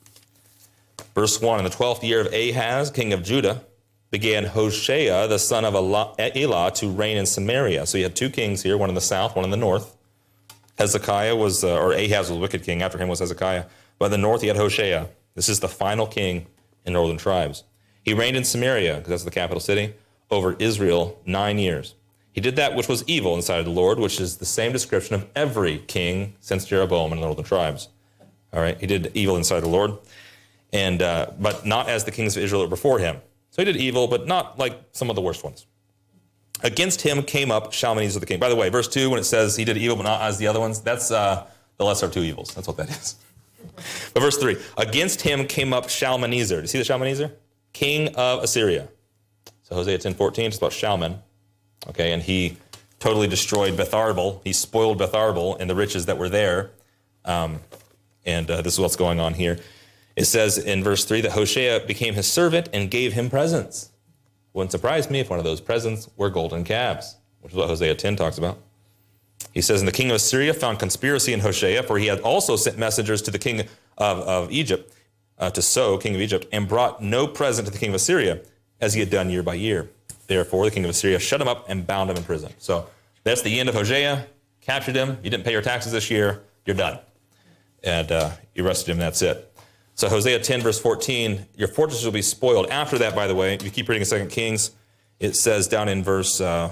verse one. In the twelfth year of Ahaz, king of Judah, began Hoshea, the son of Elah, to reign in Samaria. So you have two kings here, one in the south, one in the north. Hezekiah was, uh, or Ahaz was a wicked king. After him was Hezekiah. But in the north, he had Hoshea. This is the final king in northern tribes. He reigned in Samaria, because that's the capital city, over Israel nine years. He did that which was evil in the sight of the Lord, which is the same description of every king since Jeroboam in the northern tribes. All right, he did evil in the sight of the Lord, and uh, but not as the kings of Israel that were before him. So he did evil, but not like some of the worst ones. Against him came up Shalmaneser the king. By the way, verse two, when it says he did evil, but not as the other ones, that's uh, the lesser of two evils. That's what that is. But verse three, against him came up Shalmaneser. Do you see the Shalmaneser? King of Assyria. So Hosea ten fourteen, it's about Shalman. Okay, and he totally destroyed Beth Arbel. He spoiled Beth Arbel and the riches that were there. Um, and uh, this is what's going on here. It says in verse three that Hoshea became his servant and gave him presents. Wouldn't surprise me if one of those presents were golden calves, which is what Hosea ten talks about. He says, and the king of Assyria found conspiracy in Hoshea, for he had also sent messengers to the king of, of Egypt, uh, to So, king of Egypt, and brought no present to the king of Assyria, as he had done year by year. Therefore, the king of Assyria shut him up and bound him in prison. So that's the end of Hosea. Captured him. You didn't pay your taxes this year. You're done. And uh, you arrested him. That's it. So Hosea ten, verse fourteen, your fortresses will be spoiled. After that, by the way, if you keep reading in Second Kings, it says down in verse, uh,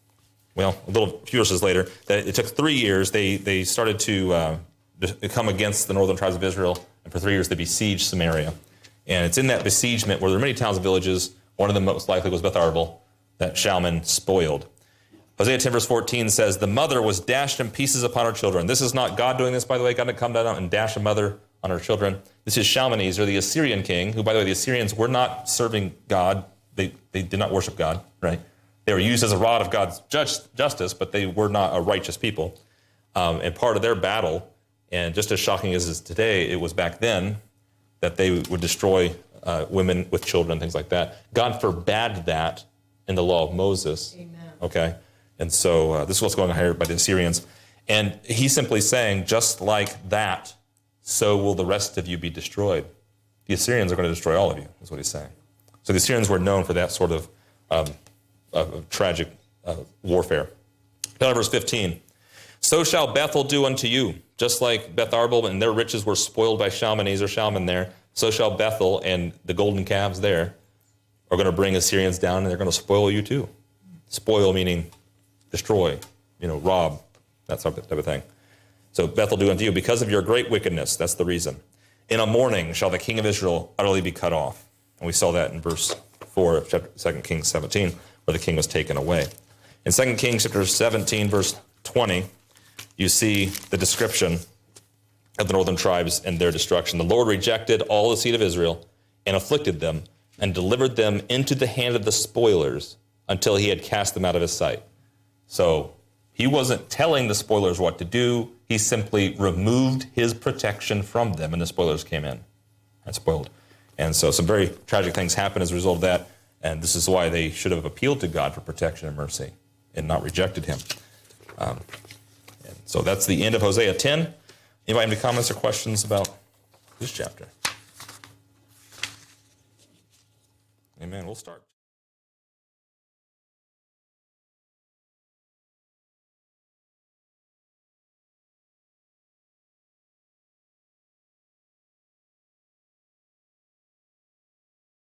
well, a little few verses later, that it took three years. They, they started to uh, come against the northern tribes of Israel, and for three years they besieged Samaria. And it's in that besiegement where there are many towns and villages. One of them most likely was Beth Arbel, that Shalman spoiled. Hosea ten, verse fourteen says, the mother was dashed in pieces upon her children. This is not God doing this, by the way. God didn't come down and dash a mother on her children. This is Shalmaneser, the Assyrian king, who, by the way, the Assyrians were not serving God. They, they did not worship God, right? They were used as a rod of God's just, justice, but they were not a righteous people. Um, and part of their battle, and just as shocking as it is today, it was back then that they would destroy uh, women with children, things like that. God forbade that in the law of Moses. Amen. Okay? And so uh, this is what's going on here by the Assyrians. And he's simply saying, just like that, so will the rest of you be destroyed. The Assyrians are going to destroy all of you, is what he's saying. So the Assyrians were known for that sort of, um, of tragic uh, warfare. Down to verse fifteen. So shall Bethel do unto you, just like Beth Arbel and their riches were spoiled by Shalmaneser, Shalman there, so shall Bethel and the golden calves there are going to bring Assyrians down, and they're going to spoil you too. Spoil meaning destroy, you know, rob, that type of thing. So Bethel do unto you, because of your great wickedness, that's the reason. In a morning shall the king of Israel utterly be cut off. And we saw that in verse four of chapter Second Kings seventeen, where the king was taken away. In Second Kings chapter seventeen, verse twenty, you see the description of the northern tribes and their destruction. The Lord rejected all the seed of Israel and afflicted them and delivered them into the hand of the spoilers until he had cast them out of his sight. So he wasn't telling the spoilers what to do. He simply removed his protection from them, and the spoilers came in and spoiled. And so some very tragic things happened as a result of that, and this is why they should have appealed to God for protection and mercy and not rejected him. Um, and so that's the end of Hosea ten. Anybody have any comments or questions about this chapter? Amen. We'll start.